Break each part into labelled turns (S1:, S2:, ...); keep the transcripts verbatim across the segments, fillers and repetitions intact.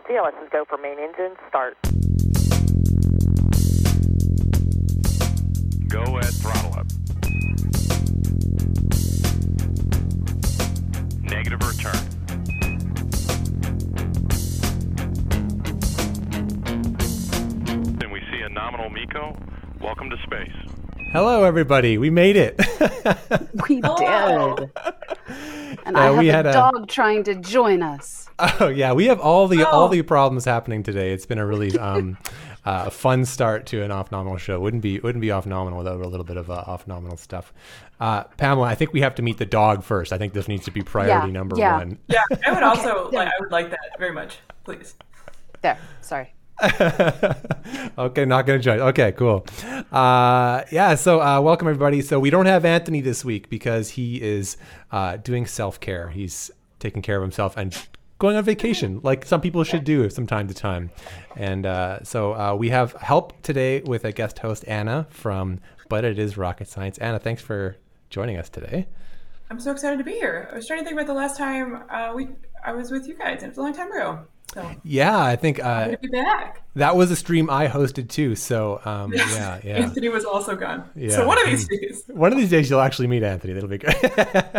S1: C L Ss go for main engine, start.
S2: Go at throttle up. Negative return. And we see a nominal Miko. Welcome to space.
S3: Hello, everybody. We made it.
S4: We did. And uh, I have
S3: we
S4: a
S3: had a
S4: dog trying to join us.
S3: Oh yeah, we have all the
S4: oh.
S3: all the problems happening today. It's been a really um, uh, fun start to an off nominal show. Wouldn't be wouldn't be off nominal without a little bit of uh, off nominal stuff. Uh, Pamela, I think we have to meet the dog first. I think this needs to be priority
S4: yeah,
S3: number
S4: yeah.
S3: one.
S5: Yeah, I would also
S4: okay,
S5: like I would like that very much, please.
S4: There, sorry.
S3: Okay, not going to judge. Okay, cool. Uh, yeah, so uh, welcome everybody. So we don't have Anthony this week because he is uh, doing self-care. He's taking care of himself and going on vacation like some people should do from time to time. And uh, so uh, we have help today with a guest host, Anna, from But It Is Rocket Science. Anna, thanks for joining us today.
S5: I'm so excited to be here. I was trying to think about the last time uh, we I was with you guys, and it was a long time ago. So
S3: yeah, I think uh,
S5: to be back.
S3: That was a stream I hosted too. So um, yeah, yeah.
S5: Anthony was also gone.
S3: Yeah.
S5: So one of these days,
S3: one of these days you'll actually meet Anthony. That'll be great.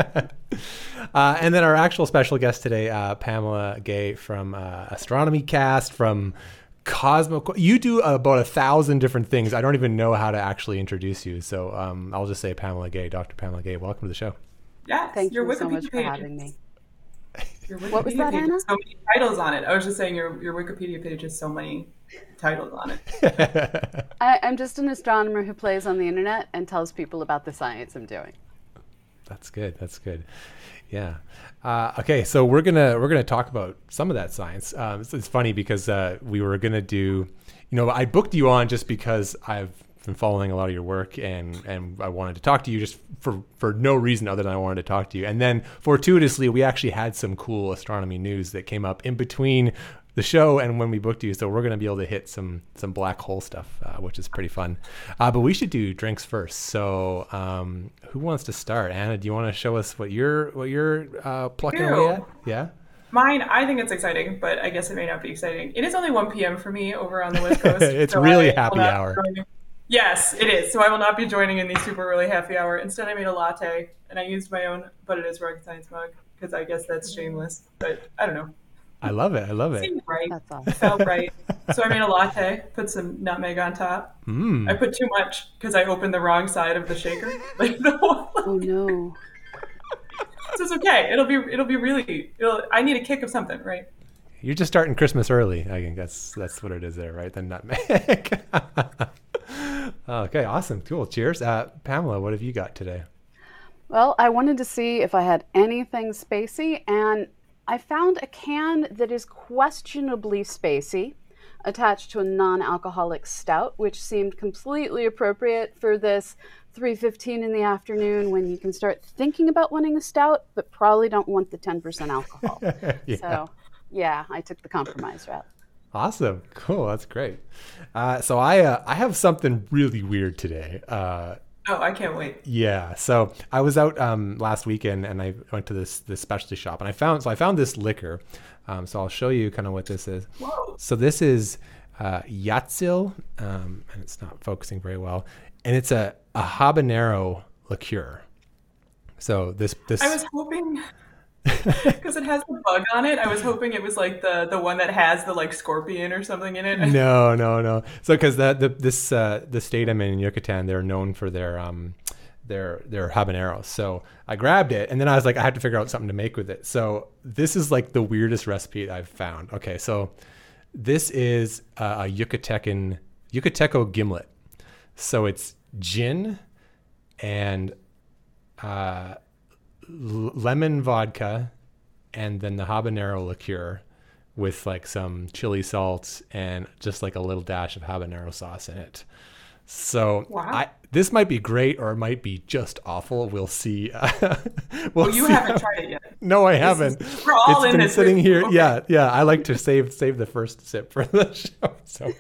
S3: uh, and then our actual special guest today, uh, Pamela Gay from uh, Astronomy Cast, from Cosmo. You do about a thousand different things. I don't even know how to actually introduce you. So um, I'll just say Pamela Gay, Doctor Pamela Gay. Welcome to the show.
S5: Yeah,
S4: thank
S5: your
S4: you
S5: Wikipedia
S4: so much for
S5: page.
S4: having me.
S5: Your
S4: What was that,
S5: page
S4: Anna?
S5: has so many titles on it. I was just saying your your Wikipedia page has so many titles on it.
S4: I, I'm just an astronomer who plays on the internet and tells people about the science I'm doing.
S3: That's good. That's good. Yeah. Uh, okay. So we're gonna we're gonna talk about some of that science. Um, it's, it's funny because uh, we were gonna do, you know, I booked you on just because I've been following a lot of your work and and I wanted to talk to you just for for no reason other than I wanted to talk to you. And then fortuitously, we actually had some cool astronomy news that came up in between the show and when we booked you. So we're going to be able to hit some some black hole stuff, uh, which is pretty fun. Uh, but we should do drinks first. So um, who wants to start? Anna, do you want to show us what you're what you're uh, plucking
S5: Ew.
S3: away at? Yeah.
S5: Mine, I think it's exciting, but I guess it may not be exciting. It is only one p.m. for me over on the West Coast.
S3: It's
S5: so
S3: really
S5: I
S3: happy hour.
S5: Yes, it is. So I will not be joining in the super really happy hour. Instead, I made a latte, and I used my own But It Is Rocket Science mug, because I guess that's shameless. But I don't know.
S3: I love it. I love it.
S5: Seemed right.
S4: That's awesome.
S5: Felt right. So I made a latte, put some nutmeg on top.
S3: Mm.
S5: I put too much because I opened the wrong side of the shaker. Like the whole.
S4: Oh no.
S5: So it's okay. It'll be it'll be really. It'll. I need a kick of something, right?
S3: You're just starting Christmas early. I think that's that's what it is there, right? The nutmeg. Okay, awesome, cool. Cheers, uh, Pamela. What have you got today?
S4: Well, I wanted to see if I had anything spacey, and I found a can that is questionably spacey, attached to a non-alcoholic stout, which seemed completely appropriate for this three fifteen in the afternoon when you can start thinking about wanting a stout, but probably don't want the ten percent alcohol.
S3: Yeah.
S4: So, yeah, I took the compromise route.
S3: Awesome, cool. That's great. Uh, so I uh, I have something really weird today. Uh,
S5: Oh, I can't wait.
S3: Yeah. So I was out um, last weekend and I went to this this specialty shop and I found so I found this liquor. Um, so I'll show you kind of what this is.
S5: Whoa.
S3: So this is uh, Yatzil, um, and it's not focusing very well. And it's a, a habanero liqueur. So this this
S5: I was hoping because it has the bug on it. I was hoping it was like the the one that has the like scorpion or something in it.
S3: no no no. So because the, the this uh, the state I'm in in Yucatan, they're known for their um their their habaneros. So I grabbed it and then I was like I had to figure out something to make with it. So this is like the weirdest recipe I've found. Okay, so this is uh, a Yucatecan Yucateco gimlet. So it's gin and uh, l- lemon vodka and then the habanero liqueur with like some chili salt and just like a little dash of habanero sauce in it. So
S5: wow.
S3: I, this might be great or it might be just awful. We'll see. we'll
S5: well, you
S3: see
S5: haven't
S3: how...
S5: tried it yet.
S3: No, I haven't.
S5: Is, we're all
S3: it's
S5: in
S3: been
S5: this
S3: sitting
S5: with
S3: here.
S5: you.
S3: Yeah, yeah. I like to save save the first sip for the show. So,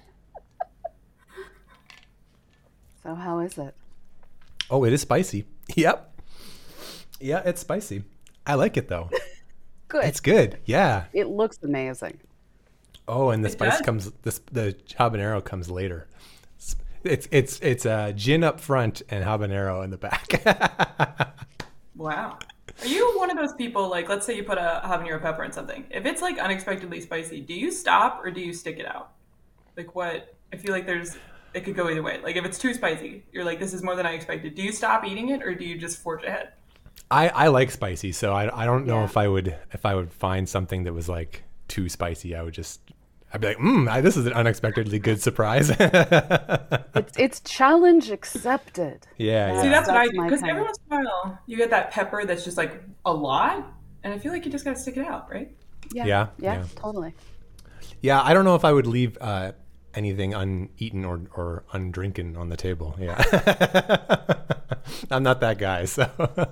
S4: So how is it?
S3: oh, it is spicy. Yep. Yeah, it's spicy. I like it though.
S4: Good.
S3: It's good. Yeah.
S4: It looks amazing.
S3: Oh, and the
S5: It
S3: spice
S5: does.
S3: comes. This the habanero comes later. It's it's it's uh, gin up front and habanero in the back.
S5: Wow. Are you one of those people, like, let's say you put a habanero pepper in something. If it's, like, unexpectedly spicy, do you stop or do you stick it out? Like, what? I feel like there's, it could go either way. Like, if it's too spicy, you're like, this is more than I expected. Do you stop eating it or do you just forge ahead?
S3: I, I like spicy, so I I don't know
S4: Yeah.
S3: if I would if I would find something that was like too spicy. I would just I'd be like, mm, I, this is an unexpectedly good surprise.
S4: It's it's challenge accepted.
S3: Yeah, yeah.
S5: See, that's, what I
S4: That's
S5: do.
S4: my
S5: Because
S4: kind
S5: every
S4: of-
S5: once in a while, you get that pepper that's just, like, a lot. And I feel like you just got to stick it out, right?
S4: Yeah,
S3: Yeah,
S4: yeah,
S3: yeah.
S4: totally.
S3: Yeah, I don't know if I would leave uh, anything uneaten or, or undrinking on the table. Yeah. I'm not that guy, so.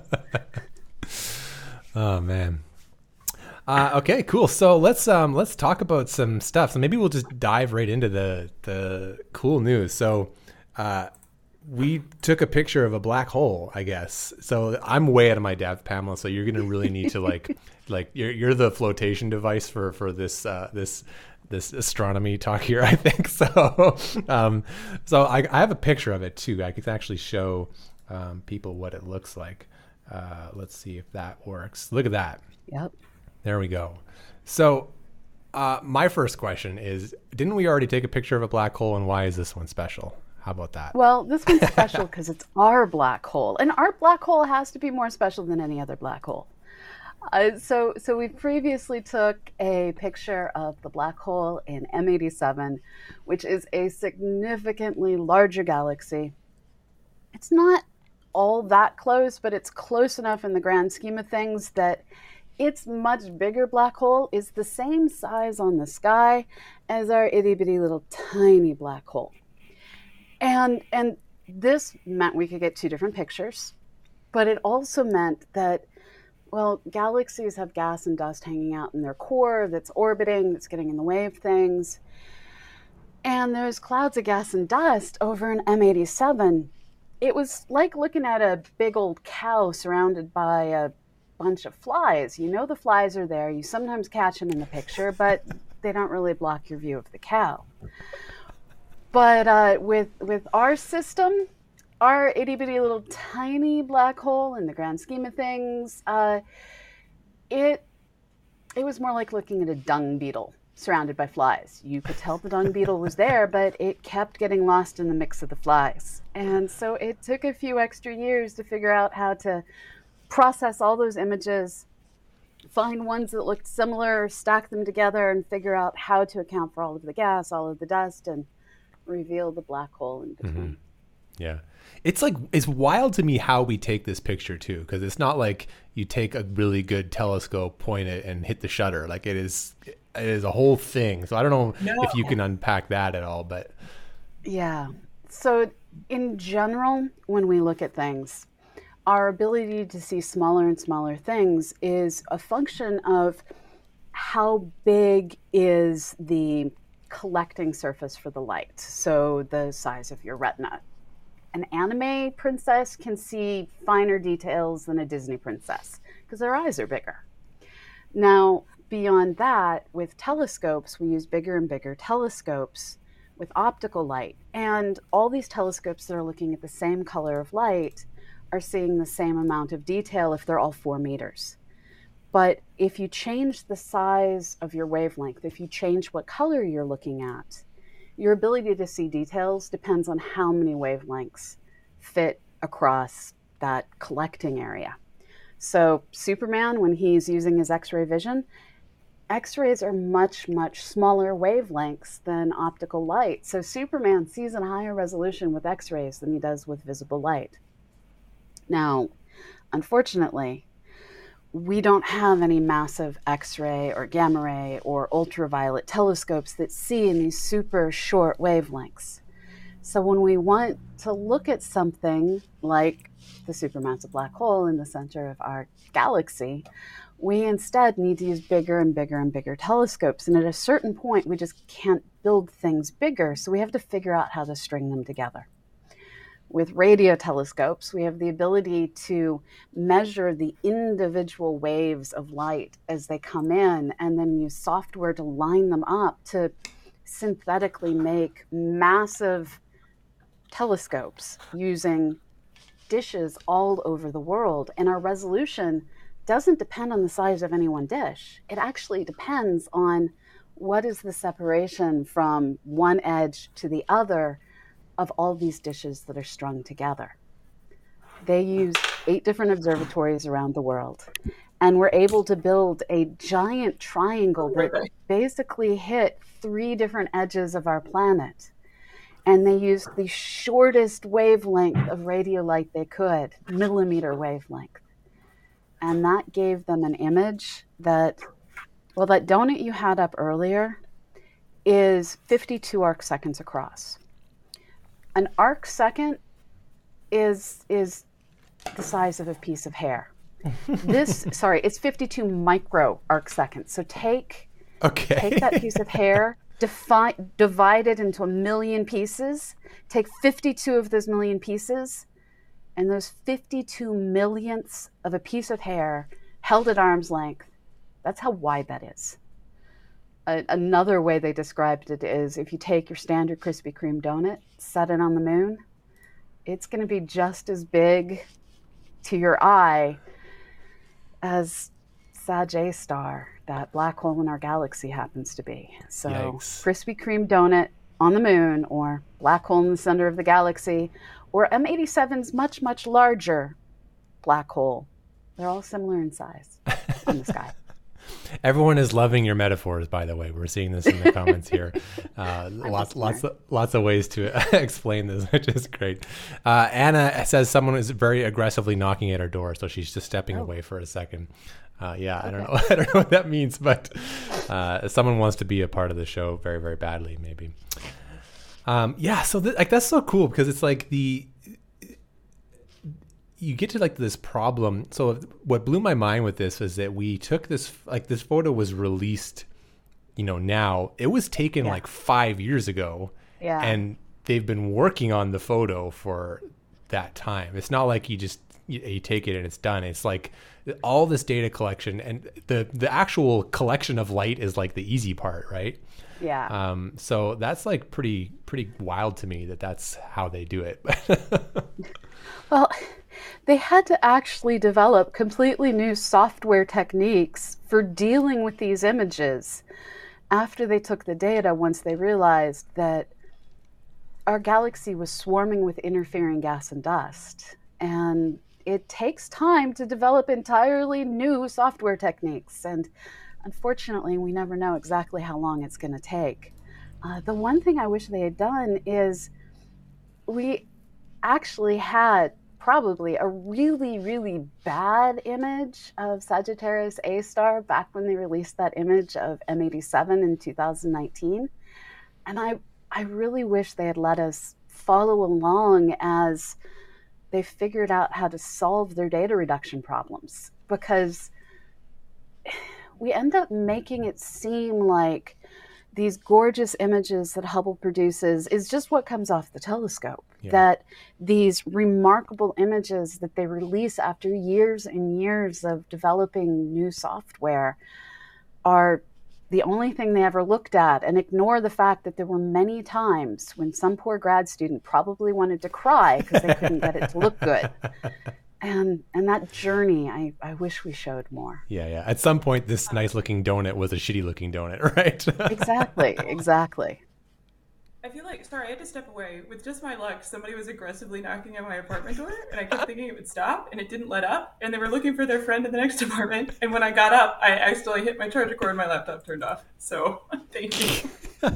S3: Oh, man. Uh, okay, cool. So let's um, let's talk about some stuff. So maybe we'll just dive right into the, the cool news. So uh, we took a picture of a black hole, I guess. So I'm way out of my depth, Pamela. So you're gonna really need to like, like you're you're the flotation device for for this uh, this this astronomy talk here, I think. So um, so I, I have a picture of it too. I could actually show um, people what it looks like. Uh, let's see if that works. Look at that.
S4: Yep.
S3: There we go. So uh, my first question is, didn't we already take a picture of a black hole, and why is this one special? How about that?
S4: Well, this one's special because it's our black hole, and our black hole has to be more special than any other black hole. Uh, so, so we previously took a picture of the black hole in M eighty-seven, which is a significantly larger galaxy. It's not all that close, but it's close enough in the grand scheme of things that its much bigger black hole is the same size on the sky as our itty bitty little tiny black hole. And and this meant we could get two different pictures, but it also meant that, well, galaxies have gas and dust hanging out in their core that's orbiting, that's getting in the way of things. And those clouds of gas and dust over in M eighty-seven, it was like looking at a big old cow surrounded by a bunch of flies. You know the flies are there. You sometimes catch them in the picture, but they don't really block your view of the cow. But uh, with with our system, our itty bitty little tiny black hole in the grand scheme of things, uh, it it was more like looking at a dung beetle surrounded by flies. You could tell the dung beetle was there, but it kept getting lost in the mix of the flies. And so it took a few extra years to figure out how to process all those images, find ones that looked similar, stack them together, and figure out how to account for all of the gas, all of the dust, and reveal the black hole in between.
S3: Yeah. It's like, it's wild to me how we take this picture too, because it's not like you take a really good telescope, point it, and hit the shutter. Like it is, it is a whole thing. So I don't know
S5: No.
S3: if you can unpack that at all, but
S4: Yeah. So in general, when we look at things, our ability to see smaller and smaller things is a function of how big is the collecting surface for the light. So the size of your retina. An anime princess can see finer details than a Disney princess because their eyes are bigger. Now, beyond that, with telescopes, we use bigger and bigger telescopes with optical light. And all these telescopes that are looking at the same color of light are seeing the same amount of detail if they're all four meters. But if you change the size of your wavelength, if you change what color you're looking at, your ability to see details depends on how many wavelengths fit across that collecting area. So Superman, when he's using his X-ray vision, X-rays are much, much smaller wavelengths than optical light. So Superman sees in higher resolution with X-rays than he does with visible light. Now, unfortunately, we don't have any massive X-ray or gamma ray or ultraviolet telescopes that see in these super short wavelengths. So when we want to look at something like the supermassive black hole in the center of our galaxy, we instead need to use bigger and bigger and bigger telescopes. And at a certain point, we just can't build things bigger. So we have to figure out how to string them together. With radio telescopes, we have the ability to measure the individual waves of light as they come in and then use software to line them up to synthetically make massive telescopes using dishes all over the world. And our resolution doesn't depend on the size of any one dish. It actually depends on what is the separation from one edge to the other of all these dishes that are strung together. They use eight different observatories around the world, and we're able to build a giant triangle that basically hit three different edges of our planet. And they used the shortest wavelength of radio light they could, millimeter wavelength. And that gave them an image that, well, that donut you had up earlier is fifty-two arc seconds across. An arc second is is the size of a piece of hair. This, sorry, it's fifty-two micro arc seconds. So take,
S3: Okay.
S4: take that piece of hair, defi- divide it into a million pieces, take fifty-two of those million pieces, and those fifty-two millionths of a piece of hair held at arm's length, that's how wide that is. A- another way they described it is if you take your standard Krispy Kreme donut, set it on the moon, it's going to be just as big to your eye as Sag A star, that black hole in our galaxy, happens to be. So
S3: Yikes.
S4: Krispy Kreme donut on the moon, or black hole in the center of the galaxy, or M eighty-seven's much, much larger black hole. They're all similar in size on the sky.
S3: Everyone is loving your metaphors, by the way. We're seeing this in the comments here. Uh, lots, lots, of, lots of ways to explain this, which is great. Uh, Anna says someone is very aggressively knocking at her door, so she's just stepping
S4: Oh.
S3: away for a second. Uh, yeah, I don't know. I don't know what that means, but uh, someone wants to be a part of the show very, very badly, maybe. Um, yeah, so th- like that's so cool because it's like the. You get to like this problem. So what blew my mind with this is that we took this, like this photo was released, you know, now it was taken
S4: Yeah.
S3: like five years ago
S4: Yeah.
S3: and they've been working on the photo for that time. It's not like you just, you, you take it and it's done. It's like all this data collection and the, the actual collection of light is like the easy part, right?
S4: Yeah.
S3: Um, so that's like pretty, pretty wild to me that that's how they do it.
S4: Well, they had to actually develop completely new software techniques for dealing with these images after they took the data, once they realized that our galaxy was swarming with interfering gas and dust. And it takes time to develop entirely new software techniques. And unfortunately, we never know exactly how long it's going to take. Uh, the one thing I wish they had done is we actually had probably a really, really bad image of Sagittarius A star back when they released that image of M eighty-seven in two thousand nineteen. And I, I really wish they had let us follow along as they figured out how to solve their data reduction problems, because we end up making it seem like these gorgeous images that Hubble produces is just what comes off the telescope.
S3: Yeah.
S4: That these remarkable images that they release after years and years of developing new software are the only thing they ever looked at, and ignore the fact that there were many times when some poor grad student probably wanted to cry because they couldn't get it to look good. And and that journey, I, I wish we showed more.
S3: Yeah, yeah. At some point, this nice looking donut was a shitty looking donut, right?
S4: Exactly, exactly.
S5: I feel like, sorry, I had to step away. With just my luck, somebody was aggressively knocking at my apartment door, and I kept thinking it would stop, and it didn't let up, and they were looking for their friend in the next apartment, and when I got up, I accidentally hit my charger cord and my laptop turned off. So, thank you.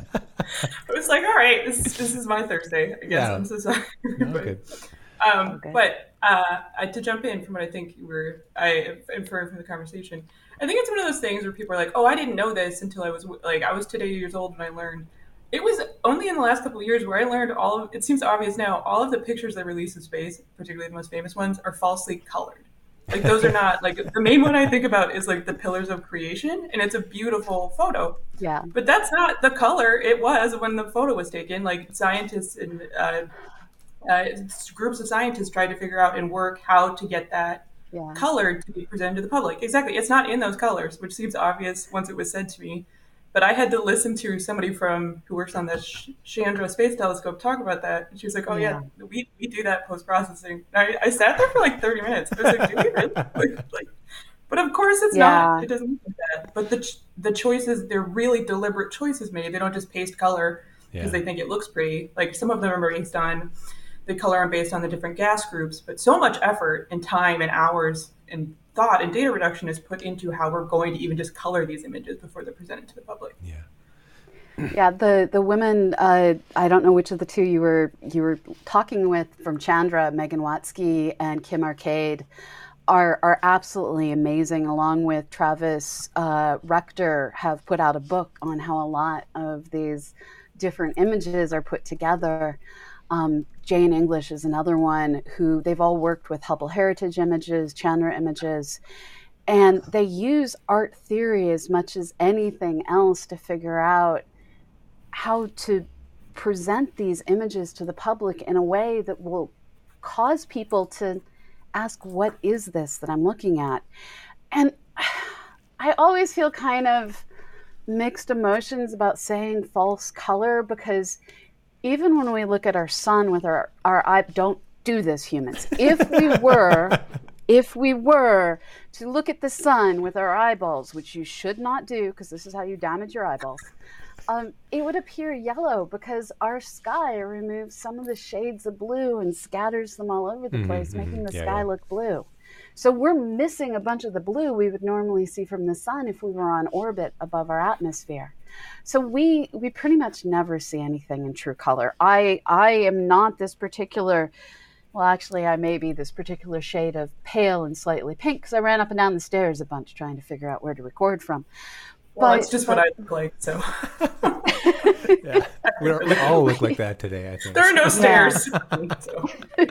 S5: I was like, all right, this, this is my Thursday, I guess.
S3: Yeah.
S5: I'm so sorry.
S3: No,
S5: But-
S3: good.
S5: Um,
S4: Okay.
S5: But uh, I- to jump in from what I think you were, I inferred from the conversation, I think it's one of those things where people are like, "Oh, I didn't know this until I was like I was today years old and I learned." It was only in the last couple of years where I learned all of. It seems obvious now. All of the pictures they release of space, particularly the most famous ones, are falsely colored. Like those are not like the main one I think about is like the Pillars of Creation, and it's a beautiful photo.
S4: Yeah.
S5: But that's not the color it was when the photo was taken. Like scientists and uh, uh, groups of scientists tried to figure out and work how to get that
S4: Yeah.
S5: color to be presented to the public. Exactly. It's not in those colors, which seems obvious once it was said to me. But I had to listen to somebody from who works on the Sh- Chandra Space Telescope talk about that. And she was like, oh, yeah,
S4: Yeah.
S5: we, we do that post-processing. I, I sat there for like thirty minutes. I was like, do we really? Like, like, but of course it's
S4: Yeah.
S5: not. It doesn't look like that. But the, ch- the choices, they're really deliberate choices made. They don't just paste color because
S3: Yeah.
S5: they think it looks pretty. Like some of them are based on the color and based on the different gas groups. But so much effort and time and hours and thought and data reduction is put into how we're going to even just color these images before they're presented to the public.
S3: Yeah.
S4: Yeah, the the women, uh, I don't know which of the two you were you were talking with from Chandra, Megan Watsky and Kim Arcade, are are absolutely amazing. Along with Travis uh, Rector, have put out a book on how a lot of these different images are put together. Um, Jane English is another one who they've all worked with Hubble Heritage Images, Chandra Images, and they use art theory as much as anything else to figure out how to present these images to the public in a way that will cause people to ask, what is this that I'm looking at? And I always feel kind of mixed emotions about saying false color, because even when we look at our sun with our, our eye, don't do this, humans. If we were, if we were to look at the sun with our eyeballs, which you should not do because this is how you damage your eyeballs, um, it would appear yellow because our sky removes some of the shades of blue and scatters them all over the
S3: Mhm,
S4: place,
S3: mhm.
S4: making the
S3: Yeah,
S4: sky
S3: yeah.
S4: look blue. So we're missing a bunch of the blue we would normally see from the sun if we were on orbit above our atmosphere. So we we pretty much never see anything in true color. I I am not this particular, well, actually, I may be this particular shade of pale and slightly pink because I ran up and down the stairs a bunch trying to figure out where to record from.
S5: Well,
S4: But-
S5: that's just what I look like. So
S3: Yeah. We're, we all look like that today, I think.
S5: there are no stairs. So.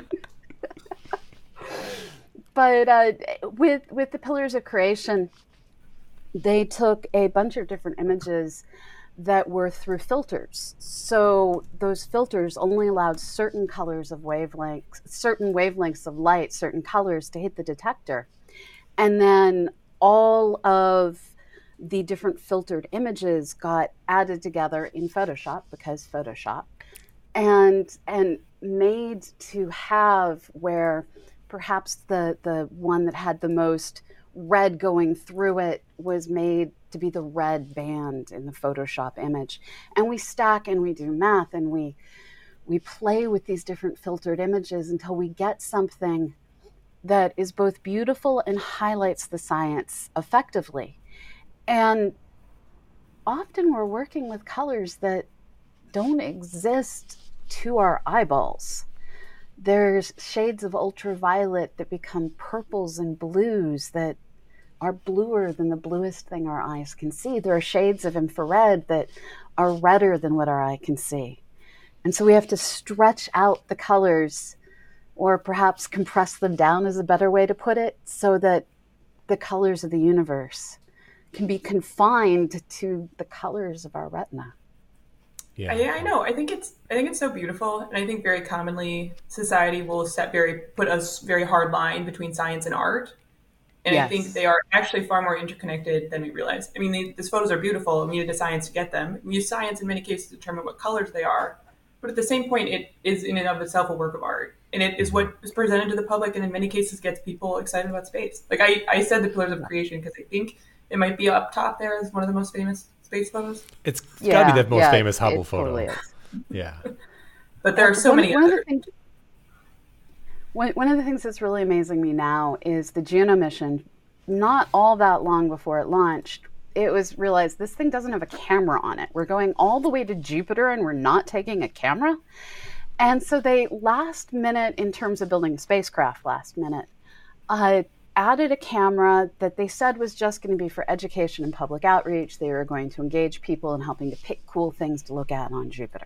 S4: But uh, with with the Pillars of Creation, they took a bunch of different images that were through filters. So those filters only allowed certain colors of wavelengths, certain wavelengths of light, certain colors to hit the detector. And then all of the different filtered images got added together in Photoshop, because Photoshop, and and made to have where perhaps the the one that had the most red going through it was made to be the red band in the Photoshop image. And we stack and we do math and we we play with these different filtered images until we get something that is both beautiful and highlights the science effectively. And often we're working with colors that don't exist to our eyeballs. There's shades of ultraviolet that become purples and blues that are bluer than the bluest thing our eyes can see. There are shades of infrared that are redder than what our eye can see. And so we have to stretch out the colors, or perhaps compress them down is a better way to put it, so that the colors of the universe can be confined to the colors of our retina.
S3: Yeah.
S5: Yeah, I know. I think it's I think it's so beautiful, and I think very commonly society will set very put a s- very hard line between science and art, and I
S4: Yes.
S5: think they are actually far more interconnected than we realize. I mean, they, these photos are beautiful, and we needed science to get them. We use science in many cases to determine what colors they are, but at the same point, it is in and of itself a work of art, and it is what is presented to the public, and in many cases gets people excited about space. Like I, I said, the Pillars of Creation because I think it might be up top there as one of the most famous space photos.
S3: It's got to be the most
S4: yeah,
S3: famous Hubble
S4: it
S3: photo.
S4: totally is.
S3: Yeah.
S5: But there are so
S4: one,
S5: many
S4: one
S5: others.
S4: Of the things, one, one of the things that's really amazing me now is the Juno mission. Not all that long before it launched, it was realized this thing doesn't have a camera on it. We're going all the way to Jupiter and we're not taking a camera. And so they last minute, in terms of building a spacecraft last minute, uh, added a camera that they said was just going to be for education and public outreach. They were going to engage people in helping to pick cool things to look at on Jupiter.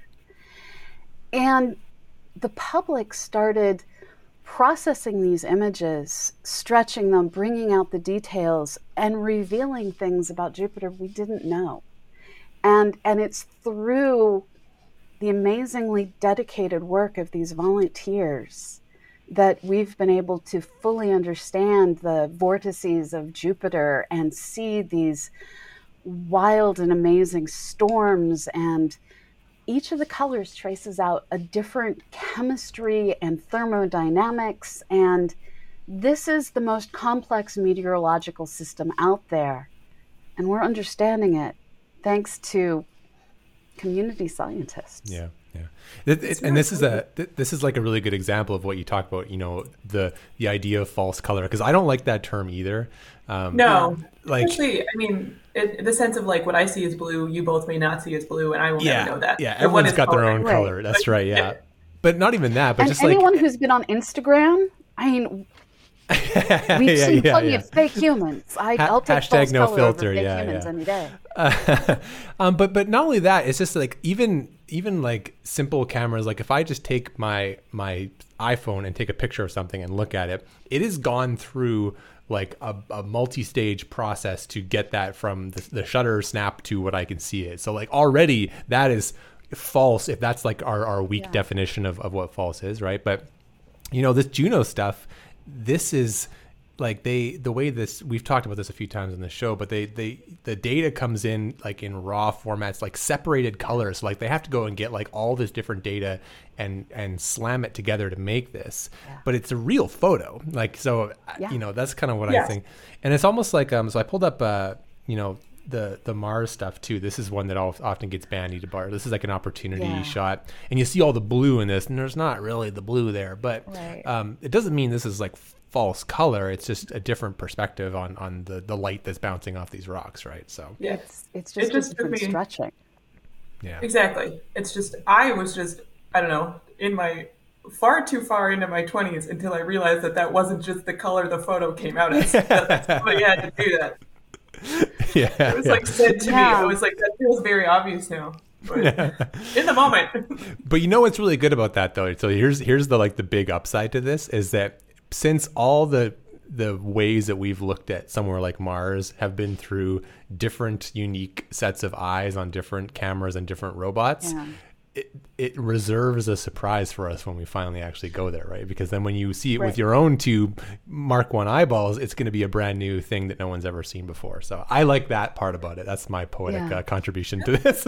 S4: And the public started processing these images, stretching them, bringing out the details, and revealing things about Jupiter we didn't know. And, and it's through the amazingly dedicated work of these volunteers that we've been able to fully understand the vortices of Jupiter and see these wild and amazing storms, and each of the colors traces out a different chemistry and thermodynamics, and this is the most complex meteorological system out there, and we're understanding it thanks to community scientists.
S3: Yeah. Yeah, it, it, and this is a this is like a really good example of what you talk about. You know, the the idea of false color, because I don't like that term either. Um,
S5: No,
S3: like
S5: especially, I mean, it, the sense of like what I see as blue, you both may not see as blue, and I will
S3: yeah,
S5: never know that.
S3: yeah,
S5: So what
S3: everyone's
S5: is
S3: got their
S5: color?
S3: own
S4: Right.
S3: color. That's right. Yeah,
S5: Yeah.
S3: but not even that. But
S4: And
S3: just
S4: anyone
S3: like
S4: who's been on Instagram, I mean, we've
S3: yeah,
S4: seen
S3: yeah,
S4: plenty
S3: yeah.
S4: of fake humans. I,
S3: Ha-
S4: I'll take
S3: hashtag
S4: false
S3: no
S4: color
S3: filter,
S4: over fake
S3: yeah,
S4: humans
S3: yeah.
S4: any day.
S3: Uh, um, but but not only that, it's just like even even like simple cameras. Like if I just take my my iPhone and take a picture of something and look at it, it has gone through like a, a multi-stage process to get that from the, the shutter snap to what I can see it. So like already that is false if that's like our, our weak
S4: Yeah.
S3: definition of, of what false is, right? But you know, this Juno stuff, this is like they the way this we've talked about this a few times in the show, but they they the data comes in like in raw formats, like separated colors. Like they have to go and get like all this different data and and slam it together to make this.
S4: Yeah.
S3: But it's a real photo. Like so,
S4: Yeah.
S3: you know, that's kind of what I
S5: Yes.
S3: think. And it's almost like um. So I pulled up uh you know the the Mars stuff too. This is one that al- often gets bandied about. This is like an opportunity
S4: Yeah.
S3: shot, and you see all the blue in this, and there's not really the blue there, but
S4: Right.
S3: um, it doesn't mean this is like false color. It's just a different perspective on on the the light that's bouncing off these rocks, right? So
S5: Yeah,
S4: It's, it's just,
S5: just
S4: a
S5: took
S4: different
S5: me-
S4: stretching.
S3: yeah,
S5: exactly. It's just I was just I don't know in my far too far into my twenties until I realized that that wasn't just the color the photo came out as. That somebody had to do that.
S3: yeah.
S5: It was like said to
S4: Yeah.
S5: me. I was like, that feels very obvious now. But in the moment,
S3: But you know what's really good about that though? So here's here's the like the big upside to this is that since all the the ways that we've looked at somewhere like Mars have been through different unique sets of eyes on different cameras and different robots,
S4: Yeah.
S3: it, it reserves a surprise for us when we finally actually go there, right? Because then when you see it with
S4: Right.
S3: your own two Mark one eyeballs, it's going to be a brand new thing that no one's ever seen before. So I like that part about it. That's my poetic
S4: Yeah.
S3: uh, contribution to this.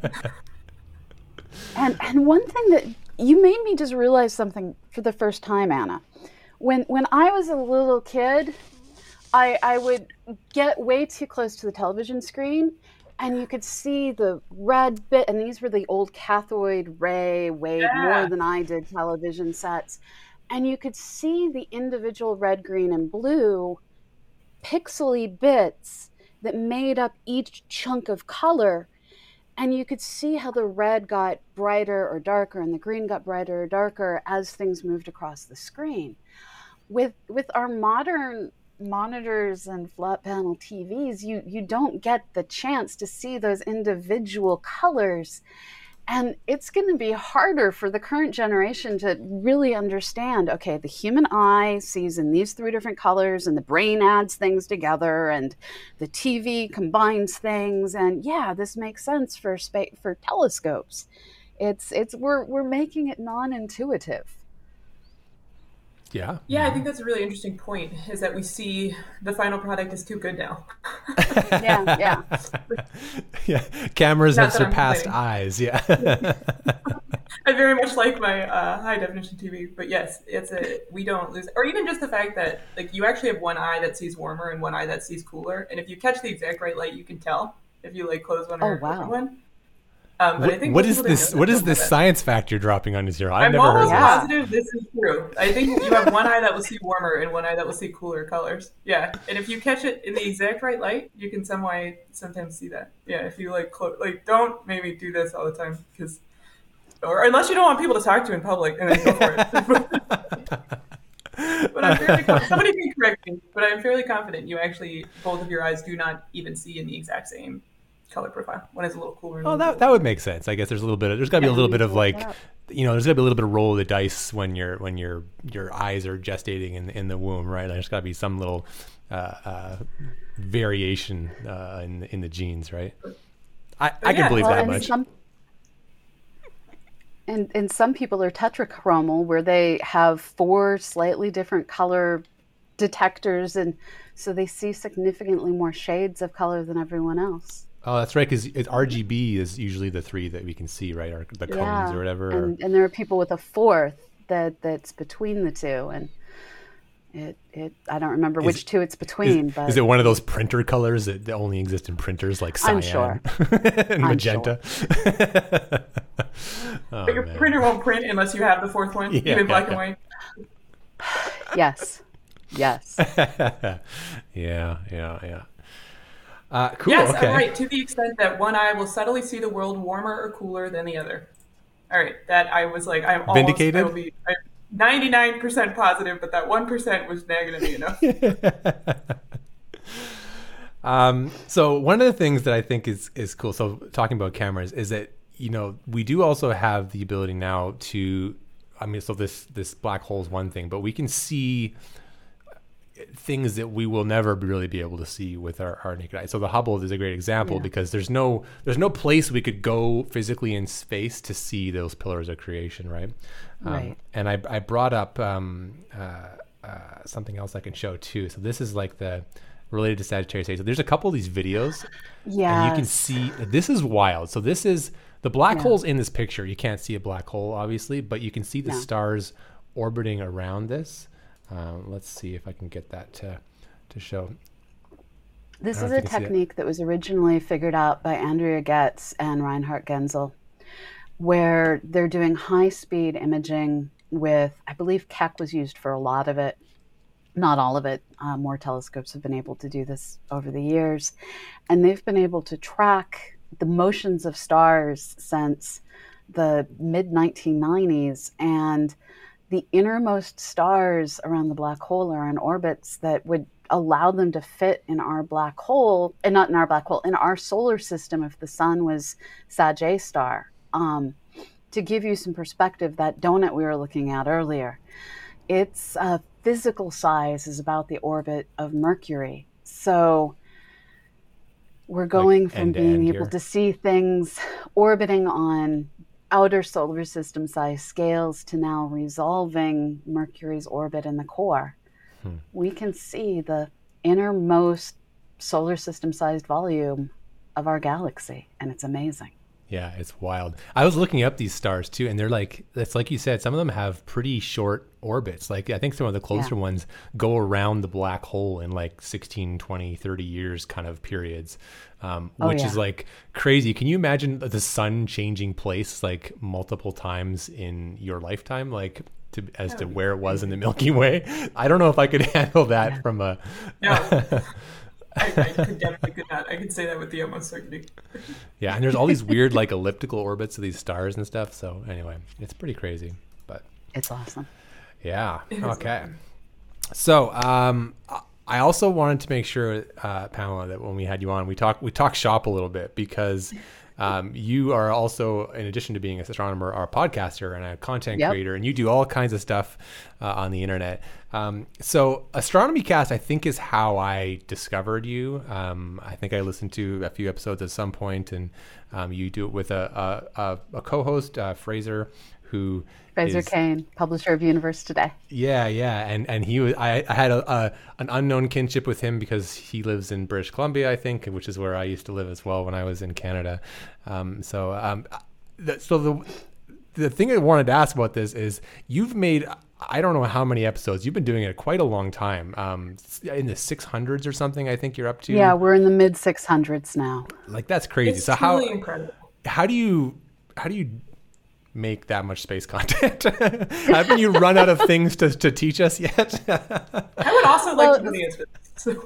S4: And and one thing that you made me just realize something for the first time, Anna. When when I was a little kid, I I would get way too close to the television screen, and you could see the red bit, and these were the old cathode ray, way
S5: Yeah.
S4: more than I did television sets, and you could see the individual red, green, and blue pixely bits that made up each chunk of color. And you could see how the red got brighter or darker and the green got brighter or darker as things moved across the screen. With with our modern monitors and flat panel T Vs, you, you don't get the chance to see those individual colors. And it's going to be harder for the current generation to really understand, okay, the human eye sees in these three different colors and the brain adds things together and the T V combines things. And yeah, this makes sense for spa- for telescopes. It's it's we're we're making it non-intuitive.
S3: yeah.
S5: yeah, I think that's a really interesting point. Is that we see the final product is too good now.
S4: Yeah, yeah.
S3: Yeah. Cameras
S5: Not
S3: have
S5: that I'm
S3: surpassed
S5: complaining.
S3: eyes. Yeah.
S5: I very much like my uh, high definition T V, but yes, it's a we don't lose, or even just the fact that like you actually have one eye that sees warmer and one eye that sees cooler, and if you catch the exact right light, you can tell if you like close one
S4: Oh,
S5: or
S4: wow.
S5: open one. Um, but I
S3: what,
S5: think
S3: what
S5: most
S3: is
S5: people didn't
S3: this?
S5: know
S3: What
S5: that
S3: is
S5: about
S3: this
S5: that.
S3: science fact you're dropping on us here? I've
S5: I'm
S3: never heard
S5: almost
S3: this.
S4: Yeah.
S5: positive this is true. I think you have one eye that will see warmer and one eye that will see cooler colors. Yeah, and if you catch it in the exact right light, you can some way sometimes see that. Yeah, if you like clo- like don't maybe do this all the time because, or unless you don't want people to talk to in public, and then go for it. But I'm fairly com- somebody can correct me, but I'm fairly confident you actually both of your eyes do not even see in the exact same color profile. One is a little cooler. and
S3: Oh,
S5: one's a
S3: that
S5: little-
S3: that would make sense. I guess there's a little bit. Of, there's got to be a
S4: Yeah,
S3: little bit of
S4: look
S3: like,
S4: it up.
S3: you know, there's got to be a little bit of roll of the dice when you're when your your eyes are gestating in in the womb, right? There's got to be some little uh, uh, variation uh, in in the genes, right? I, I can
S5: yeah,
S3: believe
S4: Well,
S3: that
S4: and
S3: much.
S4: some And and some people are tetrachromal, where they have four slightly different color detectors, and so they see significantly more shades of color than everyone else.
S3: Oh, that's right, because R G B is usually the three that we can see, right? Or the cones
S4: Yeah,
S3: or whatever.
S4: and and there are people with a fourth that that's between the two, and it it I don't remember
S3: Is-
S4: which two it's between,
S3: Is,
S4: but
S3: is it one of those printer colors that, that only exist in printers, like cyan
S4: I'm sure.
S3: and
S4: I'm
S3: magenta? Oh,
S5: But your
S3: man.
S5: printer won't print unless you have the fourth one,
S3: Yeah.
S5: even black and white.
S4: yes, yes.
S3: yeah, yeah, yeah. Uh, cool.
S5: Yes,
S3: okay.
S5: I'm right. To the extent that one eye will subtly see the world warmer or cooler than the other. All right, that I was like, I'm almost,
S3: Vindicated?
S5: I will be I'm ninety-nine percent positive, but that one percent was nagging at me enough.
S3: Um, so one of the things that I think is is cool. So talking about cameras is that, you know, we do also have the ability now to, I mean, so this this black hole is one thing, but we can see things that we will never really be able to see with our, our naked eye. So the Hubble is a great example
S4: Yeah.
S3: because there's no there's no place we could go physically in space to see those pillars of creation, right? Um,
S4: Right.
S3: And I, I brought up um, uh, uh, something else I can show too. So this is like the related to Sagittarius A. So there's a couple of these videos,
S4: Yeah,
S3: and you can see this is wild. So this is the black
S4: Yeah.
S3: holes in this picture. You can't see a black hole, obviously, but you can see the
S4: No.
S3: stars orbiting around this. Um, let's see if I can get that to to show.
S4: This
S3: I don't
S4: is
S3: know
S4: a
S3: if you can see it.
S4: technique that was originally figured out by Andrea Getz and Reinhard Genzel, where they're doing high-speed imaging with, I believe Keck was used for a lot of it, not all of it. Uh, more telescopes have been able to do this over the years, and they've been able to track the motions of stars since the mid nineteen nineties, and the innermost stars around the black hole are in orbits that would allow them to fit in our black hole, and not in our black hole, in our solar system if the sun was Sag A star. Um, to give you some perspective, that donut we were looking at earlier, its uh, physical size is about the orbit of Mercury. So we're going from
S3: end to
S4: being
S3: end
S4: able
S3: here.
S4: to see things orbiting on outer solar system size scales to now resolving Mercury's orbit in the core.
S3: Hmm.
S4: We can see the innermost solar system sized volume of our galaxy, and it's amazing.
S3: Yeah, it's wild. I was looking up these stars too, and they're like, it's like you said, some of them have pretty short orbits. Like I think some of the closer
S4: Yeah.
S3: ones go around the black hole in like sixteen, twenty, thirty years kind of periods, um,
S4: Oh,
S3: which
S4: yeah.
S3: is like crazy. Can you imagine the sun changing place like multiple times in your lifetime? Like to, as to where it was in the Milky Way? I don't know if I could handle that from a...
S5: No. I, I could definitely could not. I could say that with the utmost certainty.
S3: Yeah, and there's all these weird like elliptical orbits of these stars and stuff. So anyway, it's pretty crazy, but...
S4: It's awesome.
S3: Yeah.
S5: It is
S3: Okay.
S5: awesome.
S3: So, um, I also wanted to make sure, uh, Pamela, that when we had you on, we talk we talk shop a little bit because um, you are also, in addition to being an astronomer, are a podcaster and a content
S4: Yep.
S3: creator, and you do all kinds of stuff uh, on the internet. Um, so, Astronomy Cast, I think, is how I discovered you. Um, I think I listened to a few episodes at some point, and um, you do it with a a, a, a co-host, uh, Fraser, who
S4: Fraser
S3: is-
S4: Kane, publisher of Universe Today.
S3: Yeah, yeah, and and he was. I, I had a, a an unknown kinship with him because he lives in British Columbia, I think, which is where I used to live as well when I was in Canada. Um, so, um, the, so the the thing I wanted to ask about this is you've made I don't know how many episodes. You've been doing it quite a long time, um, in the six hundreds or something. I think you're up to.
S4: Yeah, we're in the mid six hundreds now.
S3: Like that's crazy.
S5: It's
S3: so how
S5: truly incredible.
S3: how do you how do you make that much space content? Haven't you run out of things to, to teach us yet?
S5: I would also like
S4: Well,
S5: to know the answer. So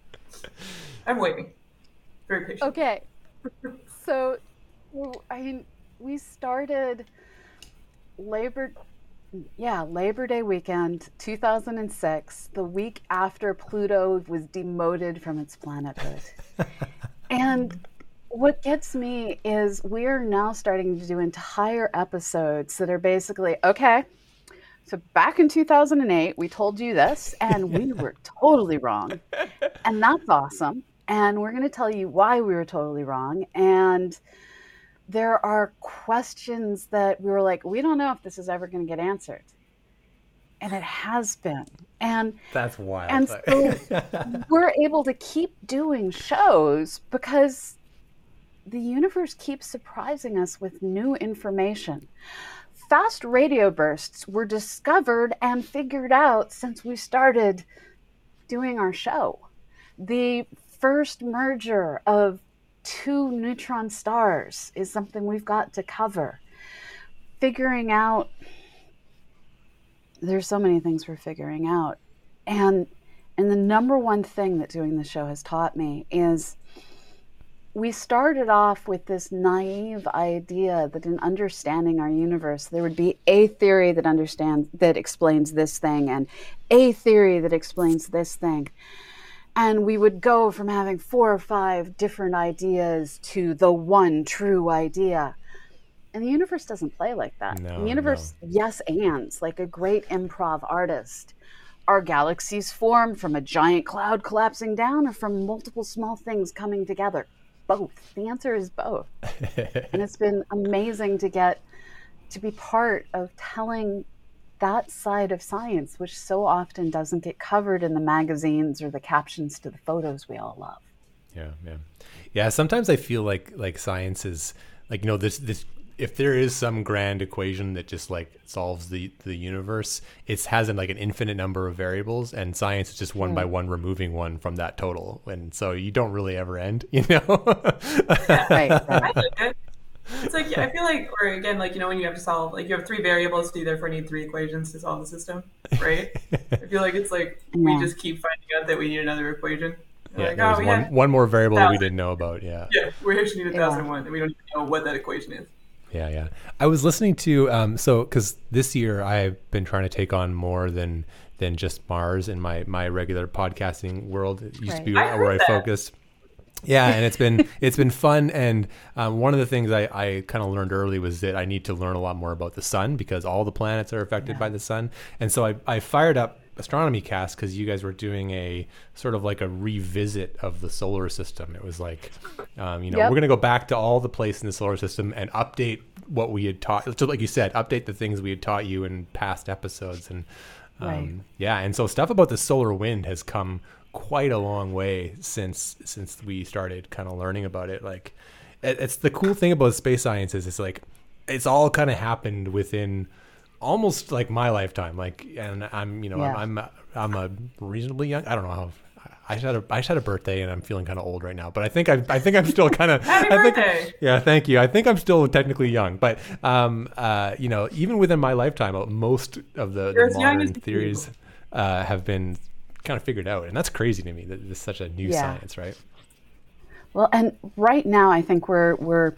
S5: I'm waiting. Very patient.
S4: Okay. So, well, I mean, we started Labor, yeah, Labor Day weekend, two thousand six, the week after Pluto was demoted from its planethood. And what gets me is we're now starting to do entire episodes that are basically, okay, so back in two thousand eight, we told you this, and we were totally wrong. And that's awesome. And we're going to tell you why we were totally wrong. And there are questions that we were like, we don't know if this is ever going to get answered. And it has been. And
S3: that's wild.
S4: And so we're able to keep doing shows because the universe keeps surprising us with new information. Fast radio bursts were discovered and figured out since we started doing our show. The first merger of two neutron stars is something we've got to cover. Figuring out, there's so many things we're figuring out. And and the number one thing that doing the show has taught me is we started off with this naive idea that in understanding our universe, there would be a theory that understands, that explains this thing, and a theory that explains this thing. And we would go from having four or five different ideas to the one true idea. And the universe doesn't play like that.
S3: No,
S4: the universe,
S3: no.
S4: yes, ands, like a great improv artist. Are galaxies formed from a giant cloud collapsing down or from multiple small things coming together? Both. The answer is both. And it's been amazing to get to be part of telling that side of science, which so often doesn't get covered in the magazines or the captions to the photos we all love.
S3: Yeah, yeah. Yeah, sometimes I feel like like science is like, you know, this this if there is some grand equation that just like solves the the universe, it has an, like an infinite number of variables, and science is just one mm. by one removing one from that total, and so you don't really ever end, you know.
S5: Yeah, right. I like it. It's like, I feel like, or again, like, you know, when you have to solve, like, you have three variables, so you therefore need three equations to solve the system, right? I feel like it's like we
S4: yeah.
S5: just keep finding out that we need another equation.
S3: We're
S5: yeah,
S3: like,
S5: oh,
S3: there's
S5: we
S3: one
S5: had
S3: one more variable that we
S5: thousand.
S3: didn't know about. Yeah.
S5: Yeah, we actually need a
S4: Yeah.
S5: thousand one, and we don't even know what that equation is.
S3: Yeah, yeah. I was listening to um, so because this year I've been trying to take on more than than just Mars in my my regular podcasting world. It used
S4: Right.
S3: to be
S5: I
S3: where,
S5: heard
S3: where I
S5: that.
S3: focused. Yeah, and it's been it's been fun. And um, one of the things I, I kind of learned early was that I need to learn a lot more about the sun, because all the planets are affected by the sun. And so I, I fired up Astronomy Cast because you guys were doing a sort of like a revisit of the solar system. It was like, um, you know,
S4: Yep.
S3: we're going to go back to all the places in the solar system and update what we had taught. Just like you said, update the things we had taught you in past episodes. And um,
S4: Right.
S3: yeah, and so stuff about the solar wind has come quite a long way since since we started kind of learning about it. Like, it, it's the cool thing about space science is it's like it's all kind of happened within almost like my lifetime. Like, and I'm you know
S4: Yeah.
S3: I'm I'm a reasonably young. I don't know how. I just had a I just had a birthday and I'm feeling kind of old right now, but I think I I think I'm still kind of
S5: Happy
S3: I think,
S5: birthday!
S3: yeah, thank you. I think I'm still technically young, but um uh you know, even within my lifetime, uh, most of the,
S5: You're
S3: the
S5: as young
S3: modern
S5: as the
S3: theories uh, have been kind of figured out, and that's crazy to me that this is such a new
S4: Yeah.
S3: science, right?
S4: Well, and right now I think we're we're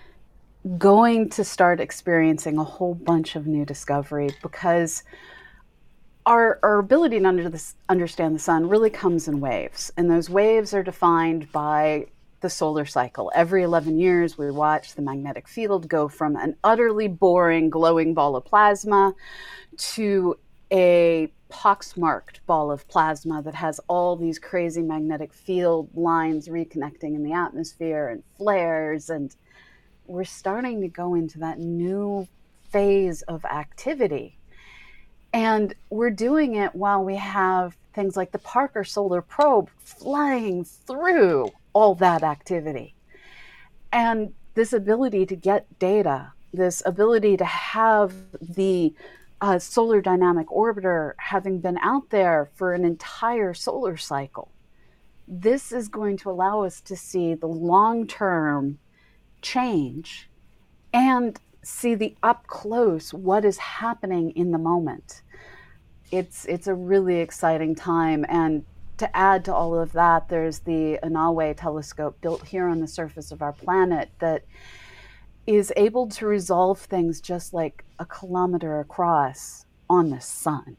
S4: going to start experiencing a whole bunch of new discovery, because our our ability to under this, understand the sun really comes in waves, and those waves are defined by the solar cycle. Every eleven years, we watch the magnetic field go from an utterly boring glowing ball of plasma to a pox-marked ball of plasma that has all these crazy magnetic field lines reconnecting in the atmosphere and flares, and we're starting to go into that new phase of activity. And we're doing it while we have things like the Parker Solar Probe flying through all that activity. And this ability to get data, this ability to have the uh, Solar Dynamic Orbiter having been out there for an entire solar cycle, this is going to allow us to see the long-term change and see the up close what is happening in the moment. It's it's a really exciting time. And to add to all of that, there's the Inalway telescope built here on the surface of our planet that is able to resolve things just like a kilometer across on the sun.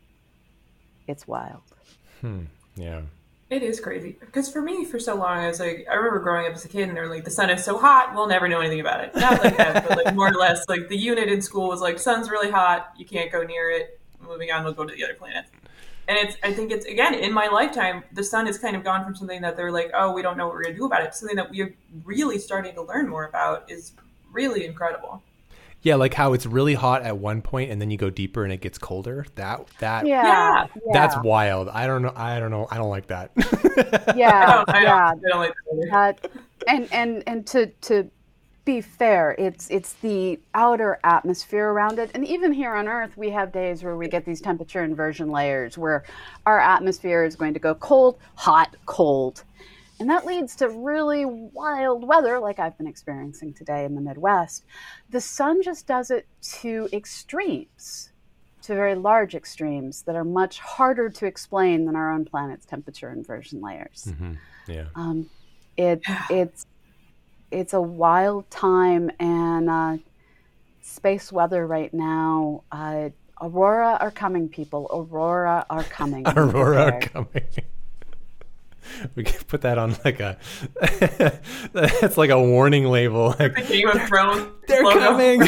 S4: It's wild.
S3: Hmm. Yeah.
S5: It is crazy. Because for me, for so long, I was like, I remember growing up as a kid, and they were like, the sun is so hot, we'll never know anything about it. Not like that, but like more or less, like the unit in school was like, sun's really hot, you can't go near it. Moving on, we'll go to the other planets. And it's, I think it's, again, in my lifetime, the sun has kind of gone from something that they're like, oh, we don't know what we're going to do about it, to something that we're really starting to learn more about is really incredible.
S3: Yeah, like how it's really hot at one point and then you go deeper and it gets colder. That that
S4: Yeah,
S5: Yeah.
S4: yeah.
S3: that's wild. I don't know. I don't know. I don't like that.
S4: Yeah,
S5: I don't, I
S4: yeah.
S5: don't, I don't like that either.
S4: That, and and and to to be fair, it's it's the outer atmosphere around it. And even here on Earth, we have days where we get these temperature inversion layers where our atmosphere is going to go cold, hot, cold. And that leads to really wild weather like I've been experiencing today in the Midwest. The sun just does it to extremes, to very large extremes that are much harder to explain than our own planet's temperature inversion layers.
S3: Mm-hmm. Yeah.
S4: Um, it, it's, it's a wild time, and uh, space weather right now, uh, Aurora are coming, people. Aurora are coming.
S3: Aurora are
S4: Prepare.
S3: coming. We can put that on like a that's like a warning label. Like,
S5: The Game of Thrones
S3: they're
S5: logo.
S3: coming.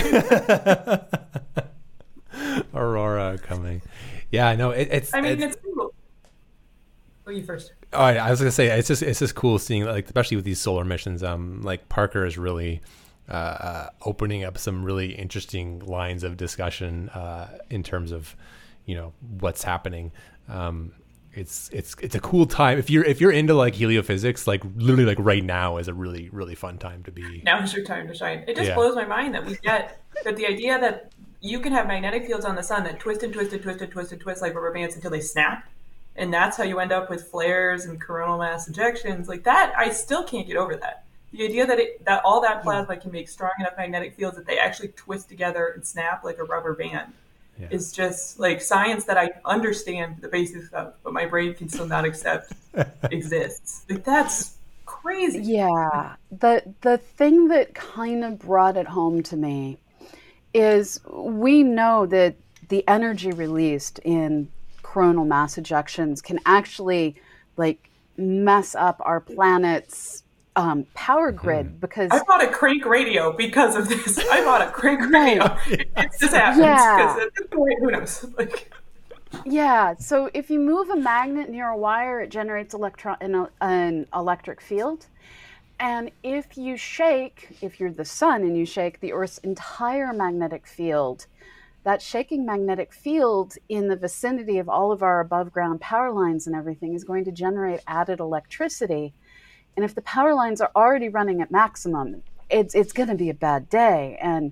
S3: Aurora coming. Yeah, no, it, it's.
S5: I mean,
S3: it's,
S5: it's cool. Oh, you first.
S3: oh, I was gonna say it's just it's just cool seeing, like, especially with these solar missions. Um, like Parker is really uh, uh, opening up some really interesting lines of discussion uh, in terms of, you know, what's happening. Um, it's it's it's a cool time if you're if you're into like heliophysics. Like literally, like right now is a really really fun time to be.
S5: Now is your time to shine. It just
S3: Yeah.
S5: blows my mind that we get that the idea that you can have magnetic fields on the sun that twist and twist and twist and twist and twist like rubber bands until they snap. And that's how you end up with flares and coronal mass ejections. Like that, I still can't get over that. The idea that it, that all that plasma can make strong enough magnetic fields that they actually twist together and snap like a rubber band
S3: Yeah.
S5: is just like science that I understand the basics of, but my brain can still not accept exists. Like that's crazy.
S4: Yeah, the the thing that kind of brought it home to me is we know that the energy released in coronal mass ejections can actually like mess up our planet's um, power grid because
S5: I bought a crank radio because of this. I bought a crank radio. It just happens.
S4: Yeah.
S5: 'Cause at this point, who knows? Like,
S4: yeah, so if you move a magnet near a wire, it generates electron an, an electric field. And if you shake, if you're the sun and you shake the Earth's entire magnetic field, that shaking magnetic field in the vicinity of all of our above ground power lines and everything is going to generate added electricity. And if the power lines are already running at maximum, it's it's going to be a bad day. And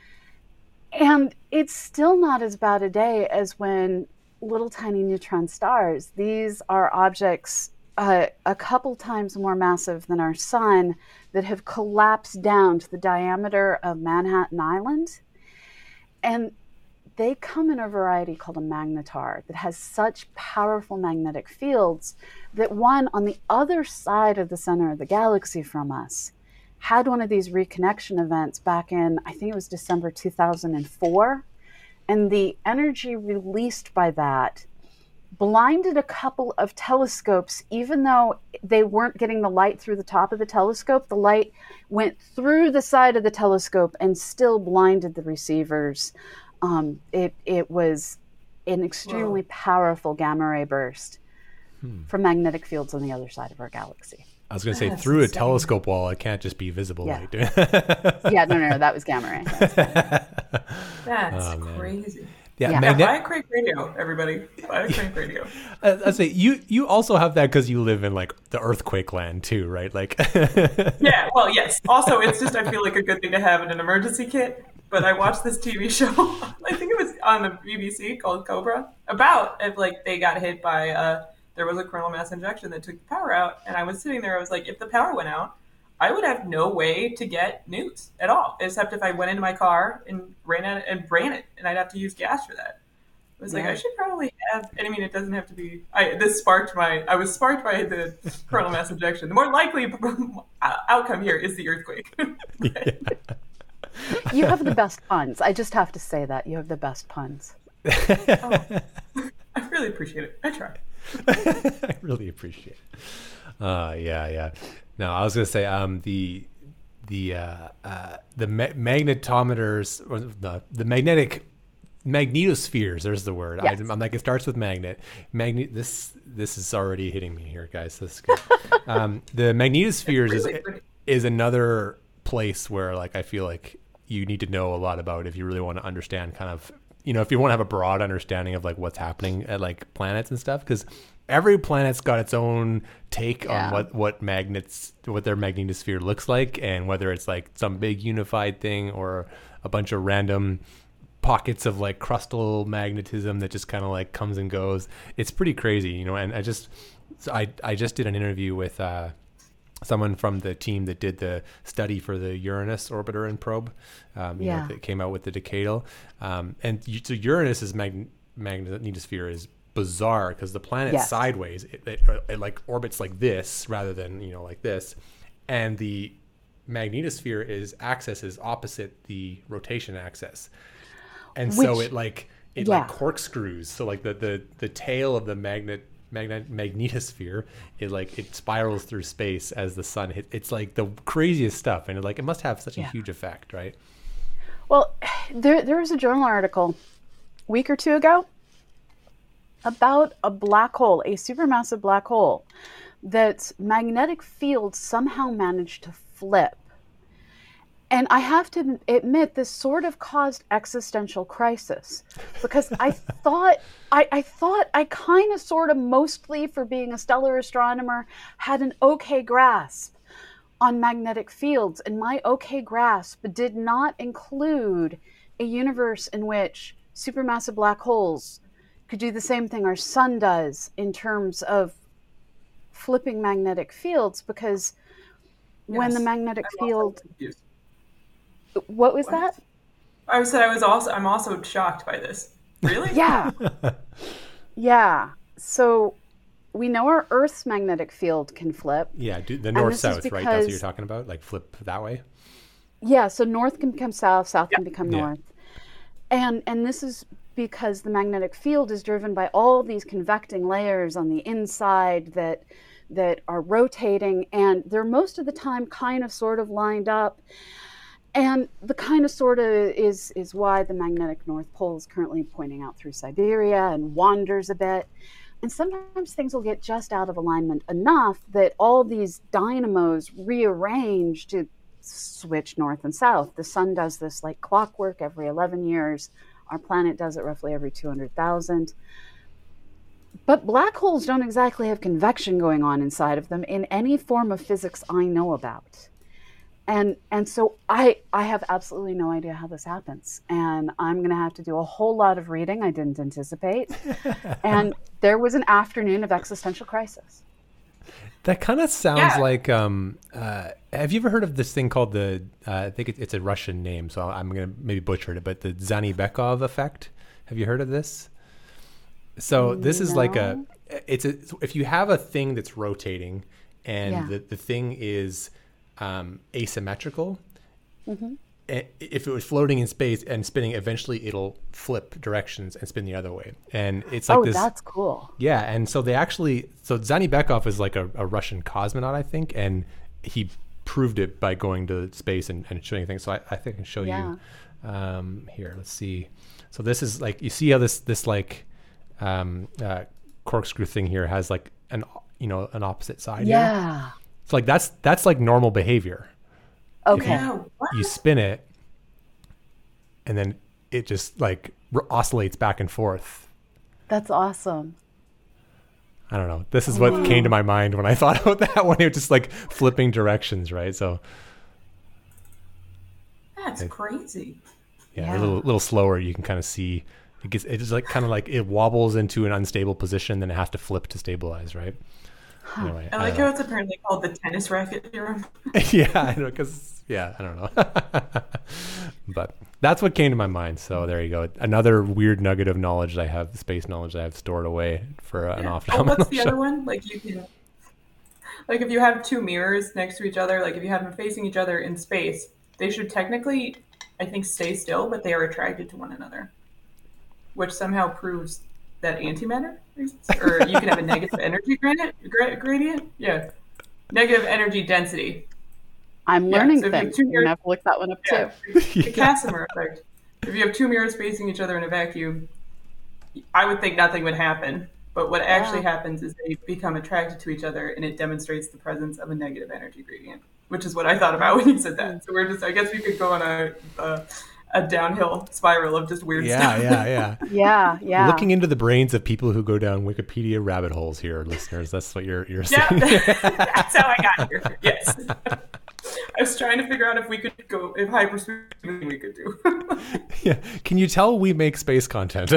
S4: and it's still not as bad a day as when little tiny neutron stars, these are objects uh, a couple times more massive than our sun that have collapsed down to the diameter of Manhattan Island. And they come in a variety called a magnetar that has such powerful magnetic fields that one on the other side of the center of the galaxy from us had one of these reconnection events back in, I think it was December two thousand four. And the energy released by that blinded a couple of telescopes. Even though they weren't getting the light through the top of the telescope, the light went through the side of the telescope and still blinded the receivers. Um, it, it was an extremely
S5: Whoa.
S4: powerful gamma ray burst
S3: Hmm.
S4: from magnetic fields on the other side of our galaxy.
S3: I was going to say
S5: That's
S3: through a
S5: insane.
S3: telescope wall, it can't just be visible
S4: Yeah.
S3: light.
S4: Yeah, no, no, no, that was gamma ray.
S5: That's
S3: Oh, man.
S5: crazy.
S3: Yeah,
S4: Yeah.
S5: Yeah,
S3: magnet-
S5: buy a crank radio, everybody. Buy a crank radio.
S3: I I say you you also have that because you live in like the earthquake land too, right? Like
S5: Yeah, well, yes. Also, it's just, I feel like a good thing to have in an emergency kit. But I watched this T V show, I think it was on the B B C called Cobra, about if like they got hit by, uh, there was a coronal mass injection that took the power out. And I was sitting there, I was like, if the power went out, I would have no way to get news at all, except if I went into my car and ran it and ran it, and I'd have to use gas for that. I was like,
S4: Yeah.
S5: I should probably have, and I mean, it doesn't have to be, I, this sparked my, I was sparked by the coronal mass injection. The more likely outcome here is the earthquake.
S4: You have the best puns. I just have to say that. You have the best puns.
S5: Oh, I really appreciate it. I try.
S3: I really appreciate it. Uh, yeah, yeah. No, I was gonna say um, the the uh, uh, the ma- magnetometers or the the magnetic magnetospheres. There's the word.
S4: Yes.
S3: I, I'm like it starts with magnet. Magnet. This this is already hitting me here, guys. This is good. um, the magnetospheres is
S5: Really pretty.
S3: is another place where like I feel like you need to know a lot about if you really want to understand kind of, you know, if you want to have a broad understanding of like what's happening at like planets and stuff, because every planet's got its own take
S4: Yeah.
S3: on what, what magnets, what their magnetosphere looks like, and whether it's like some big unified thing or a bunch of random pockets of like crustal magnetism that just kind of like comes and goes. It's pretty crazy, you know. And I just, so I, I just did an interview with uh, someone from the team that did the study for the Uranus orbiter and probe, um, you
S4: Yeah.
S3: know, that came out with the decadal. Um, and you, so Uranus's mag- magnetosphere is bizarre because the planet's
S4: Yes.
S3: sideways. It, it, it like orbits like this rather than, you know, like this. And the magnetosphere is axis is opposite the rotation axis. And so
S4: Which-
S3: it like it
S4: yeah.
S3: like corkscrews. So like the, the, the tail of the magnet magnet magnetosphere, it like it spirals through space as the sun hits. It's like the craziest stuff, and it, like it must have such a
S4: Yeah.
S3: huge effect, right?
S4: Well, there there was a journal article a week or two ago about a black hole, a supermassive black hole, that's magnetic field somehow managed to flip. And I have to admit, this sort of caused existential crisis because I thought, I, I thought I kind of sort of mostly for being a stellar astronomer had an okay grasp on magnetic fields. And my okay grasp did not include a universe in which supermassive black holes could do the same thing our sun does in terms of flipping magnetic fields, because when
S5: Yes.
S4: the magnetic
S5: I'm also
S4: field,
S5: confused.
S4: what was
S5: What?
S4: that?
S5: I said I was also I'm also shocked by this. Really?
S4: Yeah. Yeah. So we know our Earth's magnetic field can flip.
S3: Yeah, do, the
S4: this
S3: north
S4: is
S3: south, right? That's what
S4: because-
S3: you're talking about, like flip that way.
S4: Yeah, so north can become south, south can become
S3: Yeah.
S4: north. And and this is because the magnetic field is driven by all these convecting layers on the inside that that are rotating, and they're most of the time kind of sort of lined up. And the kind of sort of is is why the magnetic North Pole is currently pointing out through Siberia and wanders a bit. And sometimes things will get just out of alignment enough that all these dynamos rearrange to switch north and south. The sun does this like clockwork every eleven years. Our planet does it roughly every two hundred thousand. But black holes don't exactly have convection going on inside of them in any form of physics I know about. And and so I I have absolutely no idea how this happens. And I'm going to have to do a whole lot of reading I didn't anticipate. And there was an afternoon of existential crisis.
S3: That kind of sounds
S5: Yeah.
S3: like. Um, uh, have you ever heard of this thing called the? Uh, I think it, it's a Russian name, so I'm gonna maybe butcher it, but the Zanibekov effect. Have you heard of this? So this is like a.
S4: No.
S3: It's a. If you have a thing that's rotating, and
S4: Yeah.
S3: the the thing is um, asymmetrical. i- If it was floating in space and spinning, eventually it'll flip directions and spin the other way. And it's like
S4: Oh,
S3: this.
S4: that's cool.
S3: Yeah, and so they actually, so Zanibekov is like a, a Russian cosmonaut, I think, and he proved it by going to space and, and showing things. So I, I think I can show
S4: Yeah.
S3: you um, here. Let's see. So this is like, you see how this this like um, uh, corkscrew thing here has like an you know an opposite side. Here.
S4: Yeah.
S3: It's like that's that's like normal behavior.
S4: Okay.
S5: Yeah. What?
S3: You spin it, and then it just like r- oscillates back and forth.
S4: That's awesome.
S3: I don't know. This is what came to my mind when I thought about that, when it was just like flipping directions, right? So
S5: That's crazy.
S3: yeah,
S4: Yeah.
S3: a little little slower. You can kind of see it gets. It's like kind of like it wobbles into an unstable position, then it has to flip to stabilize, right? Anyway,
S5: I
S3: I
S5: like
S3: don't
S5: how it's apparently called the tennis racket theorem.
S3: know. yeah, I know because yeah, I don't know. But that's what came to my mind. So there you go. Another weird nugget of knowledge that I have, space knowledge that I have stored away for uh, an
S5: Yeah.
S3: off
S5: Oh, what's the
S3: show.
S5: other one? Like you can, like if you have two mirrors next to each other, like if you have them facing each other in space, they should technically, I think, stay still, but they are attracted to one another, which somehow proves that antimatter exists. Or you can have a negative energy gradient. gra- Gradient, yeah, negative energy density.
S4: I'm
S5: Yeah,
S4: learning
S5: so if you have
S4: things.
S5: two
S4: You're going
S5: mirrors-
S4: to have to look that one up
S5: Yeah,
S4: too.
S5: the Casimir effect. If you have two mirrors facing each other in a vacuum, I would think nothing would happen. But what actually
S4: Yeah.
S5: happens is they become attracted to each other, and it demonstrates the presence of a negative energy gradient. which is what I thought about when you said that. So we're just, I guess we could go on a a, a downhill spiral of just weird
S3: Yeah,
S5: stuff.
S3: yeah, yeah.
S4: Yeah, yeah.
S3: Looking into the brains of people who go down Wikipedia rabbit holes here, listeners. That's what you're you're
S5: Yeah,
S3: saying.
S5: that's how I got here. Yes. I was trying to figure out if we could go, if hyperspeed we could do.
S3: Yeah. Can you tell we make space content?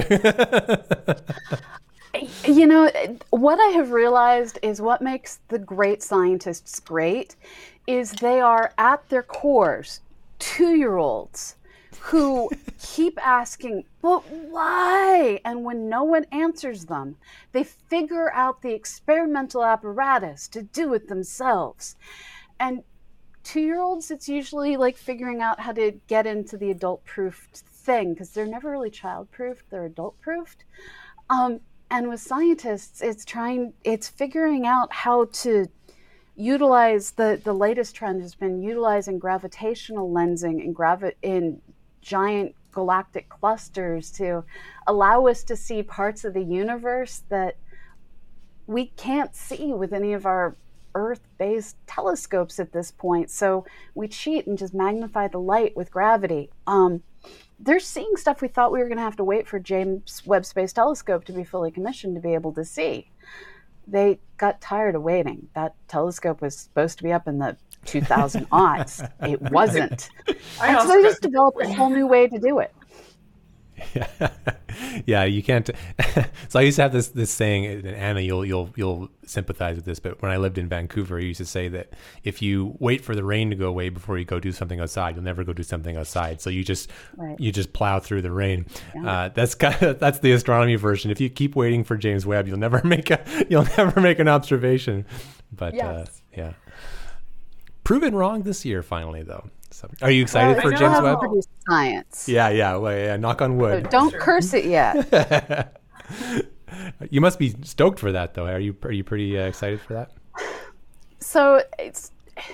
S4: You know, what I have realized is what makes the great scientists great is they are at their cores two-year-olds who keep asking, but why? And when no one answers them, they figure out the experimental apparatus to do it themselves. And two-year-olds, it's usually like figuring out how to get into the adult-proofed thing, because they're never really child-proofed, they're adult-proofed. Um, and with scientists, it's trying, it's figuring out how to utilize the, the latest trend has been utilizing gravitational lensing in, gravi- in giant galactic clusters to allow us to see parts of the universe that we can't see with any of our Earth-based telescopes at this point. So we cheat and just magnify the light with gravity. Um, they're seeing stuff we thought we were going to have to wait for James Webb Space Telescope to be fully commissioned to be able to see. They got tired of waiting. That telescope was supposed to be up in the two thousand aughts. It wasn't.
S5: I
S4: And so
S5: also
S4: they just
S5: got-
S4: developed a whole new way to do it.
S3: Yeah, yeah, you can't. So I used to have this this saying, and Anna, you'll you'll you'll sympathize with this. But when I lived in Vancouver, I used to say that if you wait for the rain to go away before you go do something outside, you'll never go do something outside. So you just
S4: Right.
S3: you just plow through the rain.
S4: Yeah.
S3: Uh, that's kind of, that's the astronomy version. If you keep waiting for James Webb, you'll never make a you'll never make an observation. But uh,
S4: Yes.
S3: yeah, proven wrong this year finally though. So, are you excited
S4: Well,
S3: for
S5: I
S3: James
S5: know.
S3: Webb?
S4: Produced science.
S3: Yeah, yeah, well, yeah. Knock on
S4: So
S3: wood.
S4: don't
S5: Sure.
S4: curse it yet.
S3: You must be stoked for that, though. Are you are you pretty uh, excited for that?
S4: So it's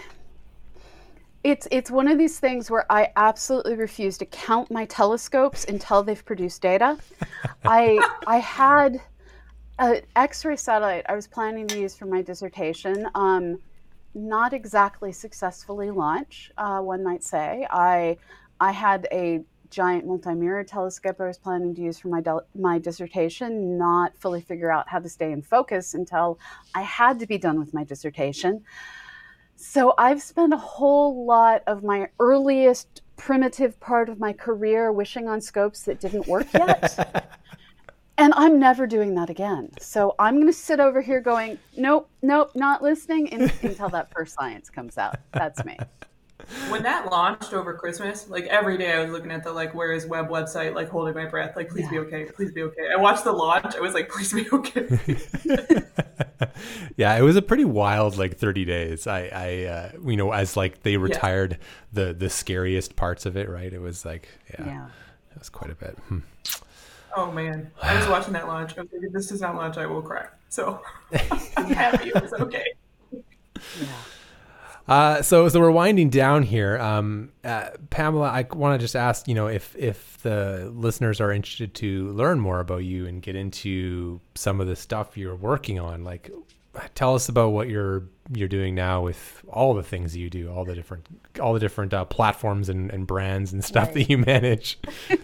S4: it's it's one of these things where I absolutely refuse to count my telescopes until they've produced data. I I had an X-ray satellite I was planning to use for my dissertation. Um, not exactly successfully launch, uh, one might say. I I had a giant multi-mirror telescope I was planning to use for my del- my dissertation, not fully figure out how to stay in focus until I had to be done with my dissertation. So I've spent a whole lot of my earliest primitive part of my career wishing on scopes that didn't work yet. And I'm never doing that again. So I'm going to sit over here going, nope, nope, not listening in, until that first science comes out. That's me.
S5: When that launched over Christmas, like every day I was looking at the like Where is Webb website, like holding my breath, like please be
S4: Yeah.
S5: okay, please be okay. I watched the launch. I was like, please be okay.
S3: Yeah, it was a pretty wild like thirty days. I, I, uh, you know, as like they retired the the scariest parts of it, right? It was like, yeah,
S4: Yeah.
S3: it was quite a bit. Hmm.
S5: Oh man, I was watching that launch. I was like, if this does not launch, I will cry. So I'm happy it was okay.
S4: Yeah.
S3: Uh, so, so we're winding down here. Um, uh, Pamela, I want to just ask, you know, if if the listeners are interested to learn more about you and get into some of the stuff you're working on, like, tell us about what you're you're doing now with all the things you do, all the different all the different uh, platforms and, and brands and stuff
S4: Right.
S3: that you manage.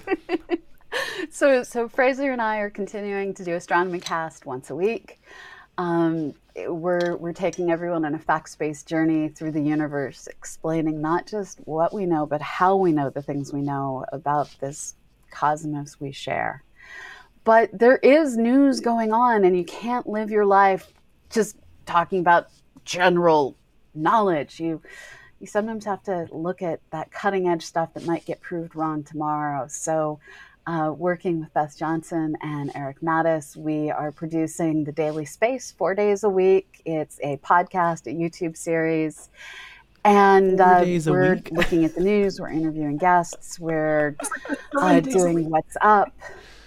S4: So, so Fraser and I are continuing to do Astronomy Cast once a week. Um, we're we're taking everyone on a facts-based journey through the universe, explaining not just what we know, but how we know the things we know about this cosmos we share. But there is news going on, and you can't live your life just talking about general knowledge. You you sometimes have to look at that cutting-edge stuff that might get proved wrong tomorrow. So. Uh, working with Beth Johnson and Eric Mattis, we are producing The Daily Space four days a week. It's a podcast, a YouTube series. And
S3: Four
S4: uh,
S3: days a
S4: we're
S3: week?
S4: looking at the news, we're interviewing guests, we're
S5: So
S4: uh,
S5: many days a
S4: doing
S5: week.
S4: What's Up.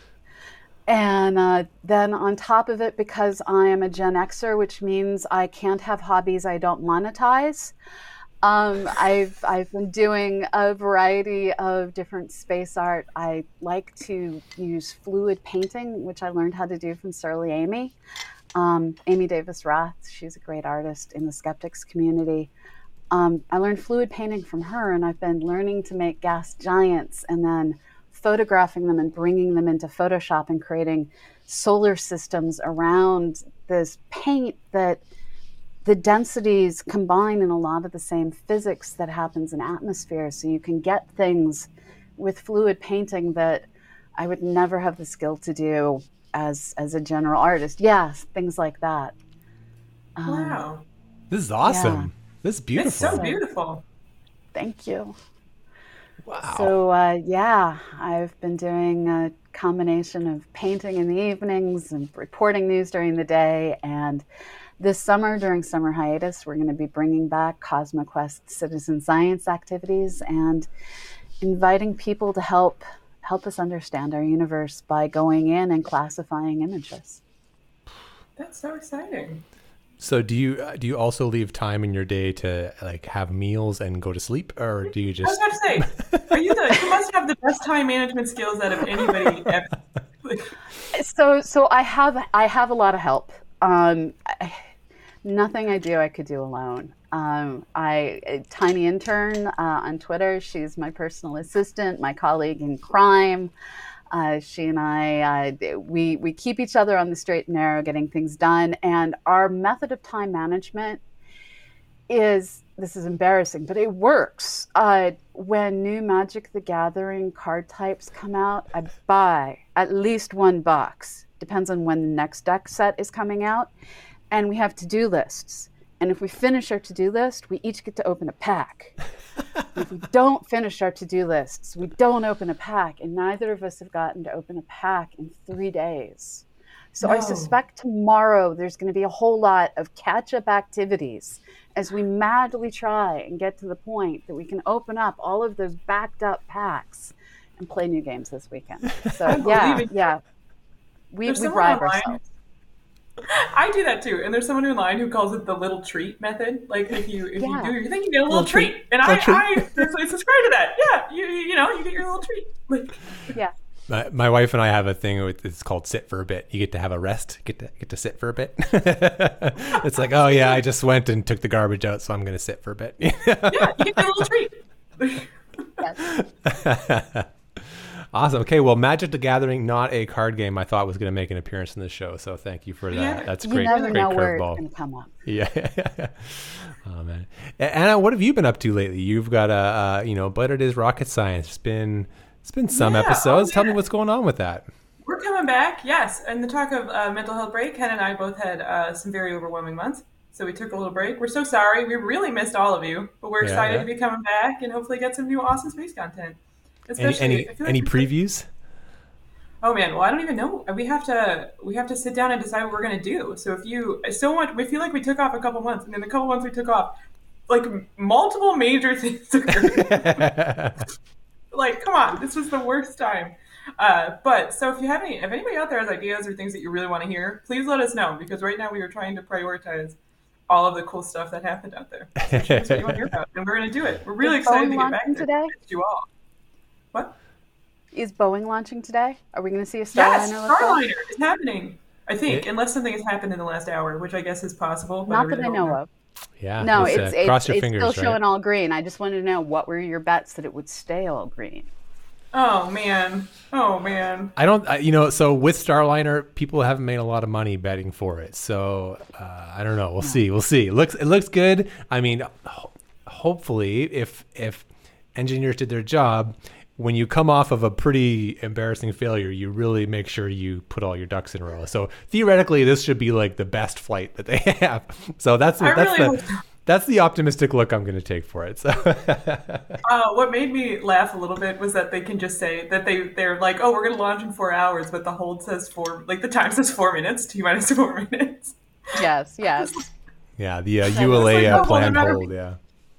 S4: And uh, then on top of it, because I am a Gen Xer, which means I can't have hobbies I don't monetize, Um, I've I've been doing a variety of different space art. I like to use fluid painting, which I learned how to do from Surly Amy. Um, Amy Davis Roth, she's a great artist in the skeptics community. Um, I learned fluid painting from her, and I've been learning to make gas giants and then photographing them and bringing them into Photoshop and creating solar systems around this paint that the densities combine in a lot of the same physics that happens in atmosphere. So you can get things with fluid painting that I would never have the skill to do as as a general artist. Yes, things like that. Um,
S5: Wow.
S3: This is awesome.
S4: Yeah.
S3: This is beautiful.
S5: It's so beautiful.
S4: Thank you.
S3: Wow.
S4: So uh, yeah, I've been doing a combination of painting in the evenings and reporting news during the day. And this summer, during summer hiatus, we're going to be bringing back CosmoQuest citizen science activities and inviting people to help help us understand our universe by going in and classifying images.
S5: That's so exciting.
S3: So do you uh, do you also leave time in your day to like have meals and go to sleep, or do you
S5: I was
S3: just?
S5: about to say, are you the? You must have the best time management skills out of anybody ever. Like,
S4: So so I have I have a lot of help. Um, I, nothing I do I could do alone. Um, I a tiny intern uh, on Twitter. She's my personal assistant, my colleague in crime. Uh, she and I, uh, we we keep each other on the straight and narrow, getting things done. And our method of time management is, this is embarrassing, but it works. Uh, when new Magic the Gathering card types come out, I buy at least one box. Depends on when the next deck set is coming out. And we have to-do lists. And if we finish our to-do list, we each get to open a pack. If we don't finish our to-do lists, we don't open a pack. And neither of us have gotten to open a pack in three days. So I
S5: No.
S4: suspect tomorrow there's going to be a whole lot of catch-up activities as we madly try and get to the point that we can open up all of those backed up packs and play new games this weekend. So yeah,
S5: believe it.
S4: yeah. We,
S5: There's
S4: we
S5: someone
S4: bribe
S5: online-
S4: ourselves.
S5: I do that too, and there's someone online who calls it the little treat method. Like if you if
S4: Yeah.
S5: you do your thing, you get a little,
S3: Little treat.
S5: treat. And
S3: Little
S5: I,
S3: treat.
S5: I I subscribe to that. Yeah, you you know you get your little treat. Like
S4: Yeah.
S3: My, my wife and I have a thing with it's called sit for a bit. You get to have a rest, get to get to sit for a bit. It's like, oh yeah, I just went and took the garbage out, so I'm going to sit for a bit.
S5: yeah, you get your little treat.
S4: Yes.
S3: Awesome. Okay, well, Magic the Gathering, not a card game, I thought was going to make an appearance in the show. So thank you for that.
S5: Yeah.
S3: That's
S4: You
S3: great.
S4: never
S3: great
S4: know where it's
S3: curveball.
S4: going to come up.
S3: Yeah. Oh man, A- Anna, what have you been up to lately? You've got a, uh, you know, but it is rocket science. It's been, it's been some
S5: Yeah,
S3: episodes.
S5: oh,
S3: Tell me
S5: yeah.
S3: what's going on with that.
S5: We're coming back, yes. And the talk of uh, mental health break, Ken and I both had uh, some very overwhelming months. So we took a little break. We're so sorry. We really missed all of you. But we're
S3: Yeah,
S5: excited
S3: yeah.
S5: to be coming back and hopefully get some new awesome space content.
S3: Any
S5: Especially,
S3: any,
S5: I feel like
S3: any
S5: we're-
S3: previews?
S5: Oh man, well I don't even know. We have to we have to sit down and decide what we're gonna do. So if you I so much we feel like we took off a couple months, and in the couple months we took off, like multiple major things occurred. Like, come on, this was the worst time. Uh, but so if you have any, if anybody out there has ideas or things that you really want to hear, please let us know, because right now we are trying to prioritize all of the cool stuff that happened out there. So show us what you want to hear about, and we're going to do it. We're really
S4: Is
S5: excited
S4: Boeing
S5: to get back
S4: launching
S5: there
S4: today?
S5: to you all. What?
S4: Is Boeing launching today? Are we going to see a Starliner?
S5: Yes,
S4: lift off?
S5: Starliner is happening. I think,
S3: It-
S5: unless something has happened in the last hour, which I guess is possible. but
S4: Not
S5: really
S4: that I
S5: don't
S4: know of.
S3: Yeah.
S4: No,
S3: just,
S4: it's
S3: uh,
S4: it's,
S3: cross your
S4: it's
S3: fingers,
S4: still
S3: right?
S4: showing all green. I just wanted to know, what were your bets that it would stay all green?
S5: Oh man, oh man.
S3: I don't, I, you know, so with Starliner, people haven't made a lot of money betting for it. So uh, I don't know. We'll see. We'll see. It looks, it looks good. I mean, ho- hopefully, if if engineers did their job, when you come off of a pretty embarrassing failure, you really make sure you put all your ducks in a row. So theoretically, this should be like the best flight that they have. So that's
S5: I
S3: that's
S5: really
S3: the
S5: hope so.
S3: that's the optimistic look I'm going to take for it. So
S5: Uh, what made me laugh a little bit was that they can just say that they they're like, oh, we're gonna launch in four hours, but the hold says four, like the time says four minutes, t minus four minutes.
S4: Yes, yes.
S3: yeah, the uh,
S5: was
S3: U L A
S5: like,
S3: uh,
S5: oh, well,
S3: planned
S5: no matter-
S3: hold. Yeah.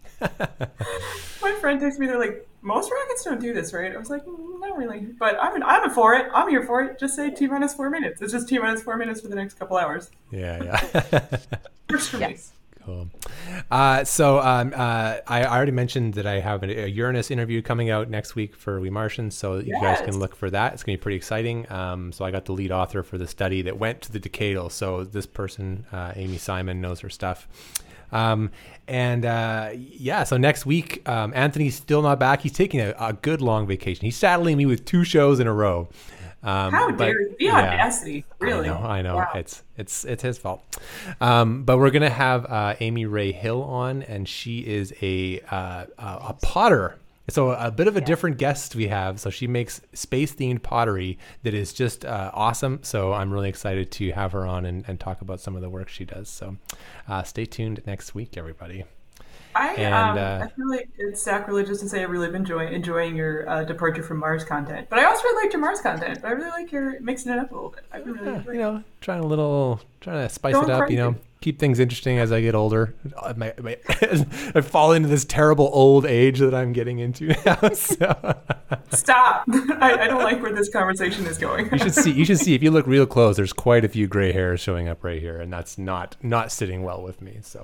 S5: My friend texted me, they're like, most rockets don't do this, right? I was like, mm, not really, but I'm I'm for it. I'm here for it. Just say t minus four minutes. It's just t minus four minutes for the next couple hours.
S3: Yeah. Yeah.
S5: Works for me.
S4: Yes.
S3: Cool. Uh, so um, uh, I already mentioned that I have a, a Uranus interview coming out next week for We Martians, so you guys
S5: Yes.
S3: can look for that. It's going to be pretty exciting. Um, so I got the lead author for the study that went to the decadal. So this person, uh, Amy Simon, knows her stuff. Um, and uh, yeah, so next week, um, Anthony's still not back. He's taking a, a good long vacation. He's saddling me with two shows in a row. Um,
S5: How
S3: but,
S5: dare you? The
S3: yeah,
S5: audacity, really.
S3: I know, I know.
S5: Wow.
S3: It's it's it's his fault. Um, but we're gonna have uh, Amy Ray Hill on, and she is a uh, a, a potter. So a bit of a different guest we have. So she makes space themed pottery that is just uh, awesome. So I'm really excited to have her on and, and talk about some of the work she does. So uh, stay tuned next week, everybody.
S5: I,
S3: And,
S5: um,
S3: uh,
S5: I feel like it's sacrilegious to say I really been enjoying enjoying your uh, departure from Mars content, but I also really liked your Mars content. But I really like your mixing it up a little bit. I really
S3: Yeah,
S5: enjoy
S3: you
S5: it.
S3: know, trying a little, trying to spice
S5: Going
S3: it up. You know,
S5: crazy.
S3: keep things interesting as I get older. I, my, my, I fall into this terrible old age that I'm getting into now. So.
S5: Stop! I, I don't like where this conversation is going.
S3: You should see. You should see if you look real close. There's quite a few gray hairs showing up right here, and that's not not sitting well with me. So.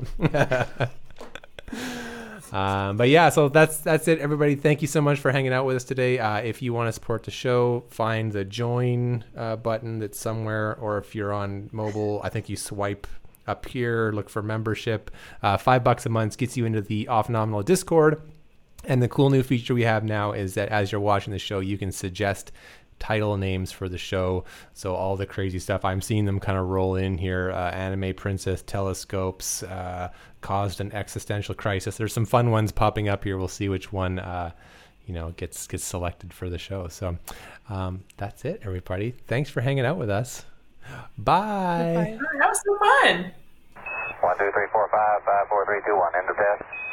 S3: Um, but yeah, so that's that's it, everybody. Thank you so much for hanging out with us today. Uh, if you want to support the show, find the join uh, button that's somewhere, or if you're on mobile, I think you swipe up here, look for membership. Uh, five bucks a month gets you into the Off Nominal Discord. And the cool new feature we have now is that as you're watching the show, you can suggest title names for the show. So all the crazy stuff, I'm seeing them kind of roll in here. Uh, Anime Princess Telescopes uh, caused an existential crisis. There's some fun ones popping up here. We'll see which one uh, you know gets gets selected for the show. So um, that's it, everybody. Thanks for hanging out with us. Bye.
S5: That was so fun.
S6: One, two, three, four, five, five, four, three, two, one. End of test.